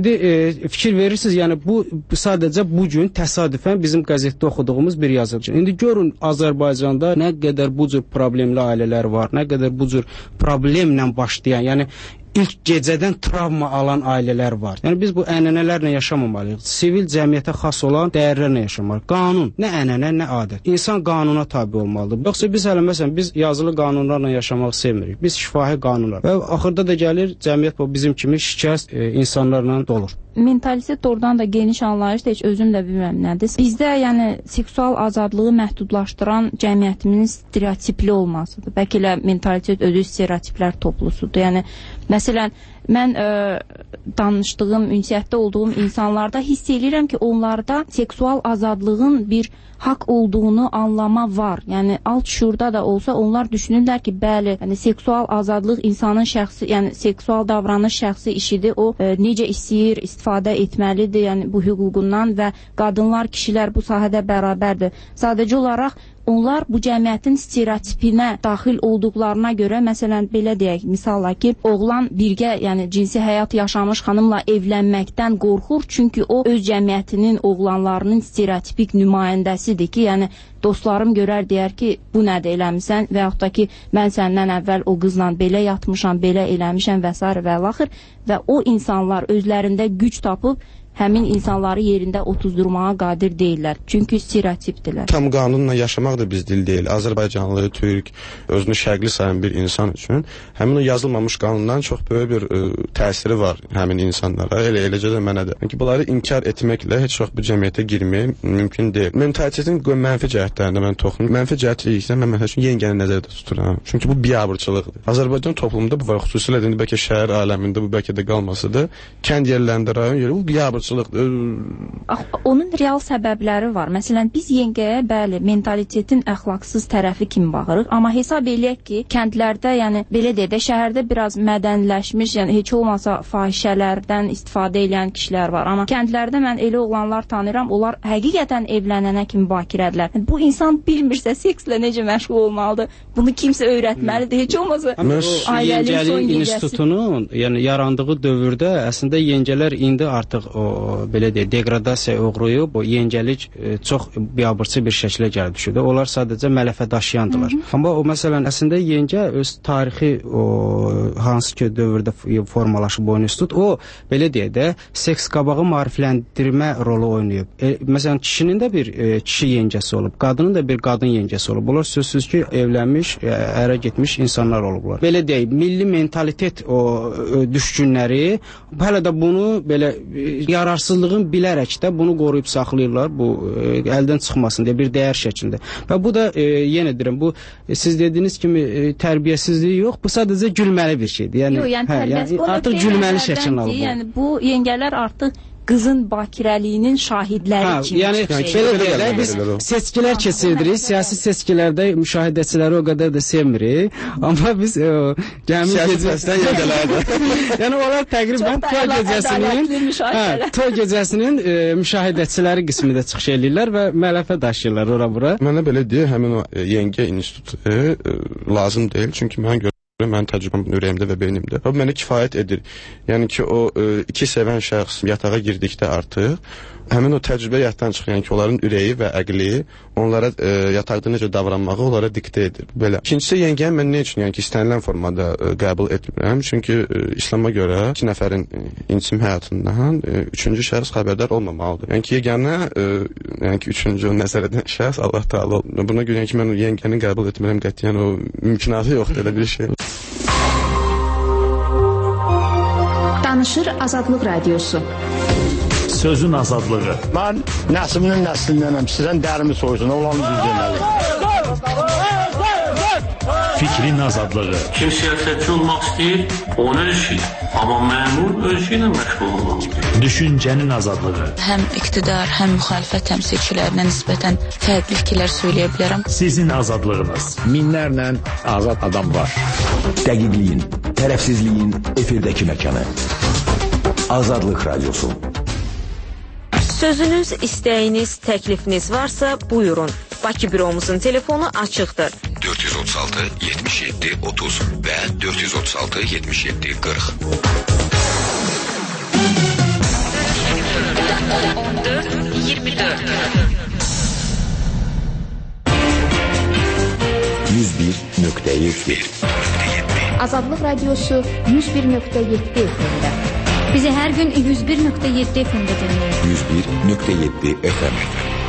fikir verirsiniz, yəni bu sadəcə bu gün təsadüfən bizim qəzetdə oxuduğumuz bir yazıcı. İndi görün Azərbaycanda nə qədər bu cür problemli ailələr var, nə qədər bu cür problemlə başlayan, yəni ilk gecədən travma alan ailələr var. Yəni biz bu ənənələrlə yaşamamalıyıq. Sivil cəmiyyətə xas olan dəyərlərlə yaşamalıyıq. Qanun, nə ənənə, nə adət. İnsan qanuna tabe olmalıdır. Yoxsa biz hələ məsələn biz yazılı qanunlarla yaşamağı sevmirik. Biz şifahi qanunlar. Və axırda da gəlir cəmiyyət bu bizim kimi şikəst e, insanlarla dolur. Mentalitet oradan da geniş anlayışdır, heç özüm də bilmirəm nədir. Bizdə yəni seksual azadlığı məhdudlaşdıran cəmiyyətimizin stereotipli olmasıdır. Bəlkə elə mentalitet özü stereotiplər toplusudur. Yəni məsələn mən ə, danışdığım, ünsiyyətdə olduğum insanlarda hiss edirəm ki, onlarda seksual azadlığın bir haqq olduğunu anlama var. Yəni alt şuurda da olsa onlar düşünürlər ki, bəli, yəni seksual azadlıq insanın şəxsi, yəni seksual davranış şəxsi işidir. O ə, necə istəyir, istifadə etməlidir, yəni bu hüququndan və qadınlar, kişilər bu sahədə bərabərdir. Sadəcə olaraq onlar bu cəmiyyətin stereotipinə daxil olduqlarına görə, məsələn, belə deyək, misalla ki, oğlan birgə, yəni cinsi həyat yaşamış xanımla evlənməkdən qorxur, çünki o öz cəmiyyətinin oğlanlarının stereotipik nümayəndəsidir ki, yəni dostlarım görər, deyər ki, bu nədir eləmisən və yaxud da ki, mən səndən əvvəl o qızla belə yatmışam, belə eləmişəm və s. və laxır və o insanlar özlərində güc tapıb həmin insanları yerində otuzdurmağa qadir deyirlər. Çünki stereotipdirlər. Tam qanunla yaşamaq da biz dil deyil. Azərbaycanlı, türk, özünü şərqli sayan bir insan üçün həmin o yazılmamış qanundan çox böyük bir ə, təsiri var həmin insanlara. Elə eləcə də mənə də. Yəni bunları inkar etməklə heç vaxt bu cəmiyyətə girmək mümkün deyil. Mentalitetin mənfi cəhətlərində mən toxunum. Mənfi cəhətlikdə mən məsəl üçün yengəni nəzərdə tuturam. Çünki bu biabırçılıqdır. Azərbaycan toplumunda bu var. Xüsusilə də bəlkə şəhər aləmində bu bəlkə də qalmasıdır. Kənd yerlərində, rayon yerlərində bu biabırçılıqdır. Onun real səbəbləri var. Məsələn, biz yengəyə bəli, mentalitetin əxlaqsız tərəfi kimi baxırıq, amma hesab eləyək ki, kəndlərdə, yəni belə deyək də, şəhərdə biraz mədənləşmiş, yəni heç olmasa fahişələrdən istifadə edən kişilər var. Amma kəndlərdə mən elə oğlanlar tanıyıram, onlar həqiqətən evlənənə kimi bakirədirlər. Bu insan bilmirsə sekslə necə məşğul olmalıdır, bunu kimsə öyrətməlidir. Heç olmasa ailəlik son gecəsi. İnstitutunun, yəni yarandığı dövrdə əslində yengələr indi artıq o belə deyək, degradasiyaya uğrayıb, o yengəlik e, çox biabırçı bir şəklə gəlib düşürdü. Onlar sadəcə mələfə daşıyandılar. Hı -hı. Amma o məsələn əslində yengə öz tarixi o hansı ki dövrdə formalaşıb o institut, o belə deyək də seks qabağı maarifləndirmə rolu oynayıb. E, məsələn kişinin də bir e, kişi yengəsi olub, qadının da bir qadın yengəsi olub. Bunlar sözsüz ki evlənmiş, e, ərə getmiş insanlar olublar. Belə deyək, milli mentalitet o e, düşkünləri hələ də bunu belə yararsızlığın bilərək də bunu qoruyub saxlayırlar, bu e, əldən çıxmasın deyə bir dəyər şəklində. Və bu da e, yenə deyirəm, bu e, siz dediyiniz kimi e, tərbiyəsizliyi yox, bu sadəcə gülməli bir şeydir. Yəni, yox, yəni, hə, yəni artıq gülməli şəklində alıb. Yəni bu yengələr artıq qızın bakirəliyinin şahidləri hə, kimi. Yəni belə deyək, biz seçkilər keçirdirik, siyasi seçkilərdə müşahidəçiləri o qədər də sevmirik, amma biz e, gəmi gecəsində yengələrdə. Yəni onlar təqribən toy gecəsinin, hə, toy gecəsinin e, müşahidəçiləri qismində çıxış eləyirlər və mələfə daşıyırlar ora-bura. Mənə belə deyək, həmin o e, yengə institutu e, lazım deyil, çünki mən görə mənim təcrübəm ürəyimdə və beynimdə. O mənə kifayət edir. Yəni ki, o e, iki sevən şəxs yatağa girdikdə artıq həmin o təcrübə yaddan çıxır. Yəni ki, onların ürəyi və əqli onlara e, yataqda necə davranmağı onlara diktə edir. Belə. İkincisi, yengəni mən nə üçün, yəni ki, istənilən formada e, qəbul etmirəm. Çünki e, İslam'a görə iki nəfərin e, intim həyatından e, üçüncü şəxs xəbərdar olmamalıdır. Yəni ki, yeganə e, yəni ki, üçüncü nəzər edən şəxs Allah Taala olmalıdır. Buna görə yəni ki, mən o yengəni qəbul etmirəm qətiyyən, o mümkünatı yoxdur elə bir şey. Danışır Azadlıq Radiosu. Sözün azadlığı. Mən nəsliminin nəslindənəm. Sizdən dərimi soysun, oğlanı düz deməli. Fikrin azadlığı. Kim siyasətçi olmaq istəyir, onun öz işi. Amma məmur öz işi ilə məşğul olmalıdır. Düşüncənin azadlığı. Həm iqtidar, həm müxalifət təmsilçilərinə nisbətən fərqli fikirlər söyləyə bilərəm. Sizin azadlığınız. Minlərlə azad adam var. Dəqiqliyin, tərəfsizliyin efirdəki məkanı. Azadlıq Radiosu. Sözünüz, istəyiniz, təklifiniz varsa buyurun. Bakı büromuzun telefonu açıqdır. dörd yüz otuz altı yetmiş yeddi otuz və dörd yüz otuz altı yetmiş yeddi qırx. nöqtə yeddi. Azadlıq Radiosu yüz bir nöqtə yeddi F M-də. Bizi hər gün yüz bir nöqtə yeddi F M-də dinləyin. yüz bir nöqtə yeddi F M.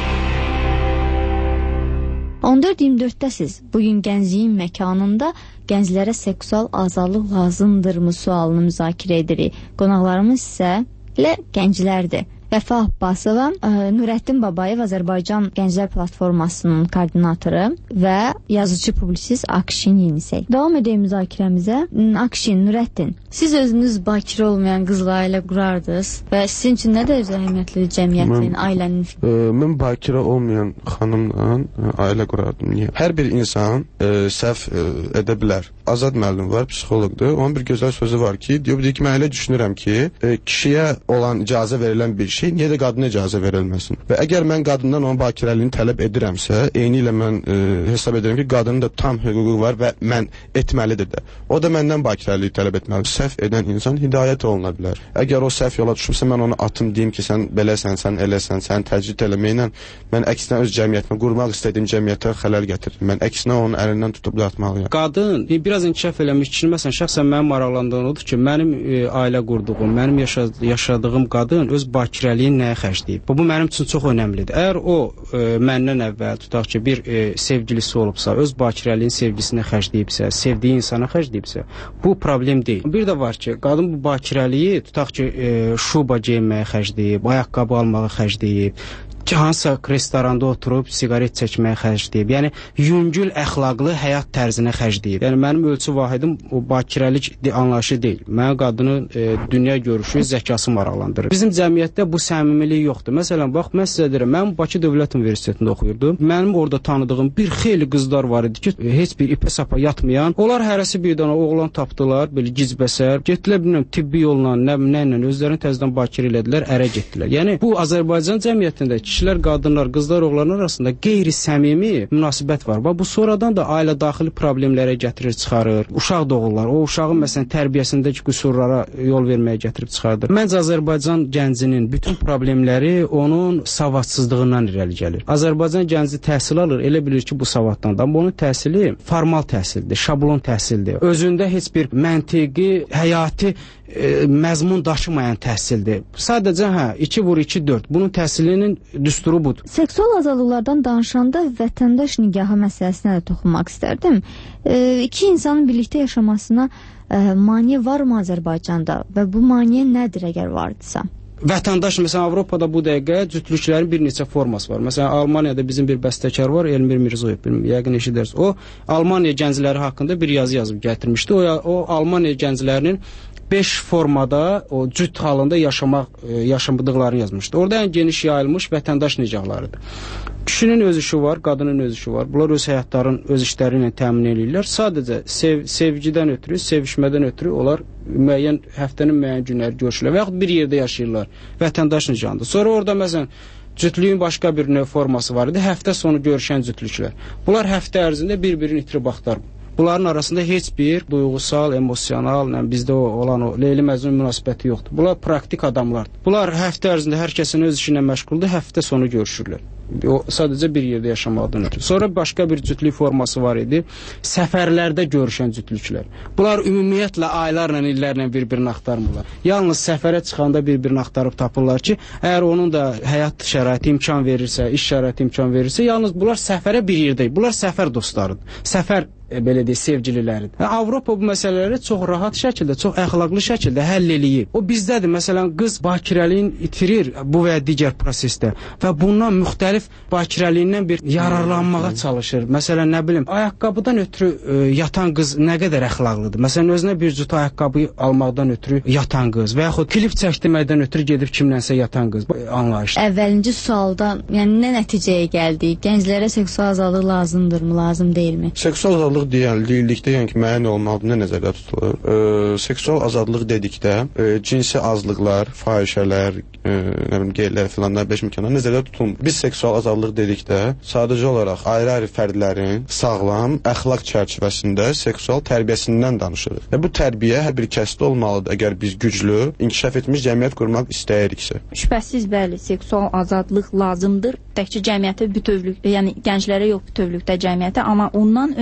on dörd iyirmi dörddəsiz. Bugün gəncliyin məkanında gənclərə seksual azadlıq lazımdırmı sualını müzakirə edirik. Qonaqlarımız isə ilə gənclərdir. Vəfa Abbasova, Nurəddin Babayev Azərbaycan Gənclər Platformasının koordinatoru və yazıcı publisist Akşin Yenisey. Davam edək müzakirəmizə. Akşin, Nurəddin, siz özünüz bakirə olmayan qızla ailə qurardınız və sizin üçün nə dərəcə əhəmiyyətlidir cəmiyyətin, ailənin? E, mən bakirə olmayan xanımla e, ailə qurardım. Niyə? Hər bir insan e, səhv e, edə bilər. Azad müəllim var, psixoloqdur. Onun bir gözəl sözü var ki, deyir, deyir ki, mən elə düşünürəm ki, e, kişiyə olan icazə verilən bir şey niyə də qadına icazə verilməsin? Və əgər mən qadından onun bakirəliyini tələb edirəmsə, eyni ilə mən e, hesab edirəm ki, qadının da tam hüququ var və mən etməlidir də. O da məndən bakirəliyi tələb etməlidir. Səhv edən insan hidayət oluna bilər. Əgər o səhv yola düşübsə, mən onu atım, deyim ki, sən beləsən, sən eləsən, sən təcrid eləməklə mən əksinə öz cəmiyyətimə, qurmaq istədiyim cəmiyyətə xələl gətirirəm. Mən əksinə onun əlindən tutub yatmalıyam. Qadın biraz inkişaf eləmiş ki, məsələn, şəxsən mənim maraqlandığım odur ki, mənim e, ailə qurduğum, mənim yaşa yaşadığım qadın öz bakirəliyin nəyə xərcləyib? Bu, bu mənim üçün çox önəmlidir. Əgər o e, məndən əvvəl tutaq ki, bir e, sevgilisi olubsa, öz bakirəliyin sevgisinə xərcləyibsə, sevdiyi insana xərcləyibsə, bu problem deyil. Bir də var ki, qadın bu bakirəliyi tutaq ki, e, şuba geyinməyə xərcləyib, ayaqqabı almağa xərcləyib, ki, hansısa restoranda oturub siqaret çəkməyə xərcləyib. Yəni, yüngül əxlaqlı həyat tərzinə xərcləyib. Yəni, mənim ölçü vahidim o bakirəlik anlayışı deyil. Mənə qadının e, dünya görüşü, zəkası maraqlandırır. Bizim cəmiyyətdə bu səmimilik yoxdur. Məsələn, bax, mən sizə deyirəm, mən Bakı Dövlət Universitetində oxuyurdum. Mənim orada tanıdığım bir xeyli qızlar var idi ki, heç bir ipə sapa yatmayan. Onlar hərəsi bir dənə oğlan tapdılar, belə gizbəsər. Getdilər, bilməm, tibbi yolla, nə, nə ilə, özlərini təzədən bakir elədilər, ərə getdilər. Yəni, bu Azərbaycan cəmiyyətində kişilər, qadınlar, qızlar, oğlanlar arasında qeyri-səmimi münasibət var. Bu sonradan da ailə daxili problemlərə gətirir, çıxarır. Uşaq doğurlar. O uşağın məsələn tərbiyəsindəki qüsurlara yol verməyə gətirib çıxardır. Məncə Azərbaycan gəncinin bütün problemləri onun savadsızlığından irəli gəlir. Azərbaycan gənci təhsil alır, elə bilir ki, bu savaddan. Amma onun təhsili formal təhsildir, şablon təhsildir. Özündə heç bir məntiqi, həyati e, məzmun daşımayan təhsildir. Sadəcə hə, iki vur iki dörd. Bunun təhsilinin düsturu budur. Seksual azadlıqlardan danışanda vətəndaş nigahı məsələsinə də toxunmaq istərdim. E, iki insanın birlikdə yaşamasına e, maneə varmı Azərbaycanda və bu maneə nədir əgər vardısa? Vətəndaş, məsələn, Avropada bu dəqiqə cütlüklərin bir neçə forması var. Məsələn, Almaniyada bizim bir bəstəkar var, Elmir Mirzoyev, yəqin eşidərsiniz. O, Almaniya gəncləri haqqında bir yazı yazıb gətirmişdi. O, o Almaniya gənclərinin beş formada o cüt halında yaşamaq, yaşamadıqlarını yazmışdı. Orada ən geniş yayılmış vətəndaş nicahlarıdır. Kişinin öz işi var, qadının öz işi var. Bunlar öz həyatların, öz işləri ilə təmin edirlər. Sadəcə sev, sevgidən ötürü, sevişmədən ötürü onlar müəyyən həftənin müəyyən günləri görüşürlər və yaxud bir yerdə yaşayırlar. Vətəndaş nicahında. Sonra orada məsələn cütlüyün başqa bir növ forması var idi. Həftə sonu görüşən cütlüklər. Bunlar həftə ərzində bir-birini itirib axtar. Bunların arasında heç bir duyğusal, emosional, yəni bizdə olan o Leyli Məcnun münasibəti yoxdur. Bunlar praktik adamlardır. Bunlar həftə ərzində hər kəsin öz işinə məşğuldur, həftə sonu görüşürlər. O sadəcə bir yerdə yaşamaqdan ötürü. Sonra başqa bir cütlük forması var idi. Səfərlərdə görüşən cütlüklər. Bunlar ümumiyyətlə aylarla, illərlə bir-birini axtarmırlar. Yalnız səfərə çıxanda bir-birini axtarıb tapırlar ki, əgər onun da həyat şəraiti imkan verirsə, iş şəraiti imkan verirsə, yalnız bunlar səfərə bir yerdə. Bunlar səfər dostlarıdır. Səfər belə deyək, sevgililəridir. Avropa bu məsələləri çox rahat şəkildə, çox əxlaqlı şəkildə həll eləyib. O bizdədir. Məsələn, qız bakirəliyin itirir bu və ya digər prosesdə və bundan müxtəlif bakirəliyindən bir yararlanmağa çalışır. Məsələn, nə bilim, ayaqqabıdan ötürü ə, yatan qız nə qədər əxlaqlıdır. Məsələn, özünə bir cüt ayaqqabı almaqdan ötürü yatan qız və yaxud klip çəkdirməkdən ötürü gedib kimlənsə yatan qız. Anlayış. Əvvəlinci sualdan, yəni nə nəticəyə gəldik? Gənclərə seksual azadlıq lazımdırmı, lazım deyilmi? Seksual azadlıq deyildikdə, yəni ki, müəyyən olmalıdır, nə nəzərdə tutulur? E, seksual azadlıq dedikdə e, cinsi azlıqlar, fahişələr, e, nə bilim, qeylər filan, beş imkanlar nəzərdə tutulmur. Biz seksual azadlıq dedikdə sadəcə olaraq ayrı-ayrı fərdlərin sağlam əxlaq çərçivəsində seksual tərbiyəsindən danışırıq. Və bu tərbiyə hər bir kəsdə olmalıdır, əgər biz güclü, inkişaf etmiş cəmiyyət qurmaq istəyiriksə. Şübhəsiz, bəli, seksual azadlıq lazımdır. Təkcə cəmiyyətə bütövlükdə, yəni gənclərə yox bütövlükdə cəmiyyətə, amma ondan öncə bizim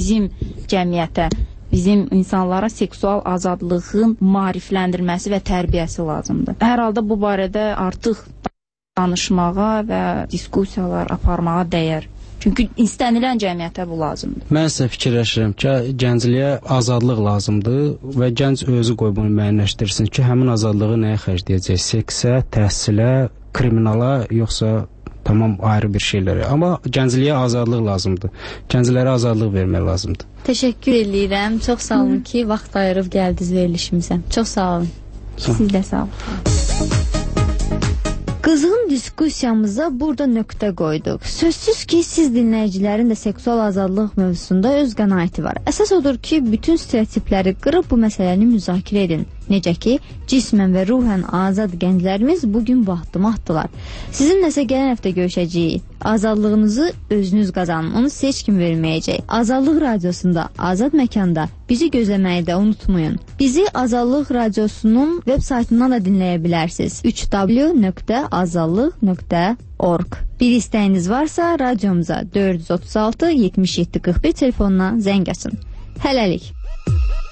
bizim cəmiyyətə, bizim insanlara seksual azadlığın maarifləndirməsi və tərbiyəsi lazımdır. Hər halda bu barədə artıq danışmağa və diskussiyalar aparmağa dəyər. Çünki istənilən cəmiyyətə bu lazımdır. Mən isə fikirləşirəm ki, gəncliyə azadlıq lazımdır və gənc özü qoy bunu müəyyənləşdirsin ki, həmin azadlığı nəyə xərcləyəcək? Seksə, təhsilə, kriminala, yoxsa tamam ayrı bir şeylərə. Amma gəncliyə azadlıq lazımdır. Gənclərə azadlıq vermək lazımdır. Təşəkkür edirəm. Çox sağ olun ki, vaxt ayırıb gəldiniz verilişimizə. Çox sağ olun. Siz də sağ olun. Qızğın diskussiyamıza burada nöqtə qoyduq. Sözsüz ki, siz dinləyicilərin də seksual azadlıq mövzusunda öz qənaəti var. Əsas odur ki, bütün stereotipləri qırıb bu məsələni müzakirə edin. Necə ki, cismən və ruhən azad gənclərimiz bugün bu addımı atdılar. Sizin nəsə gələn həftə görüşəcəyik. Azadlığınızı özünüz qazanın, onu sizə heç kim verməyəcək. Azadlıq radiosunda, azad məkanda bizi gözləməyi də unutmayın. Bizi Azadlıq radiosunun veb saytından da dinləyə bilərsiniz. üç w nöqtə azadlıq nöqtə org. Bir istəyiniz varsa radiomuza dörd yüz otuz altı yetmiş yeddi qırx bir telefonuna zəng açın. Hələlik.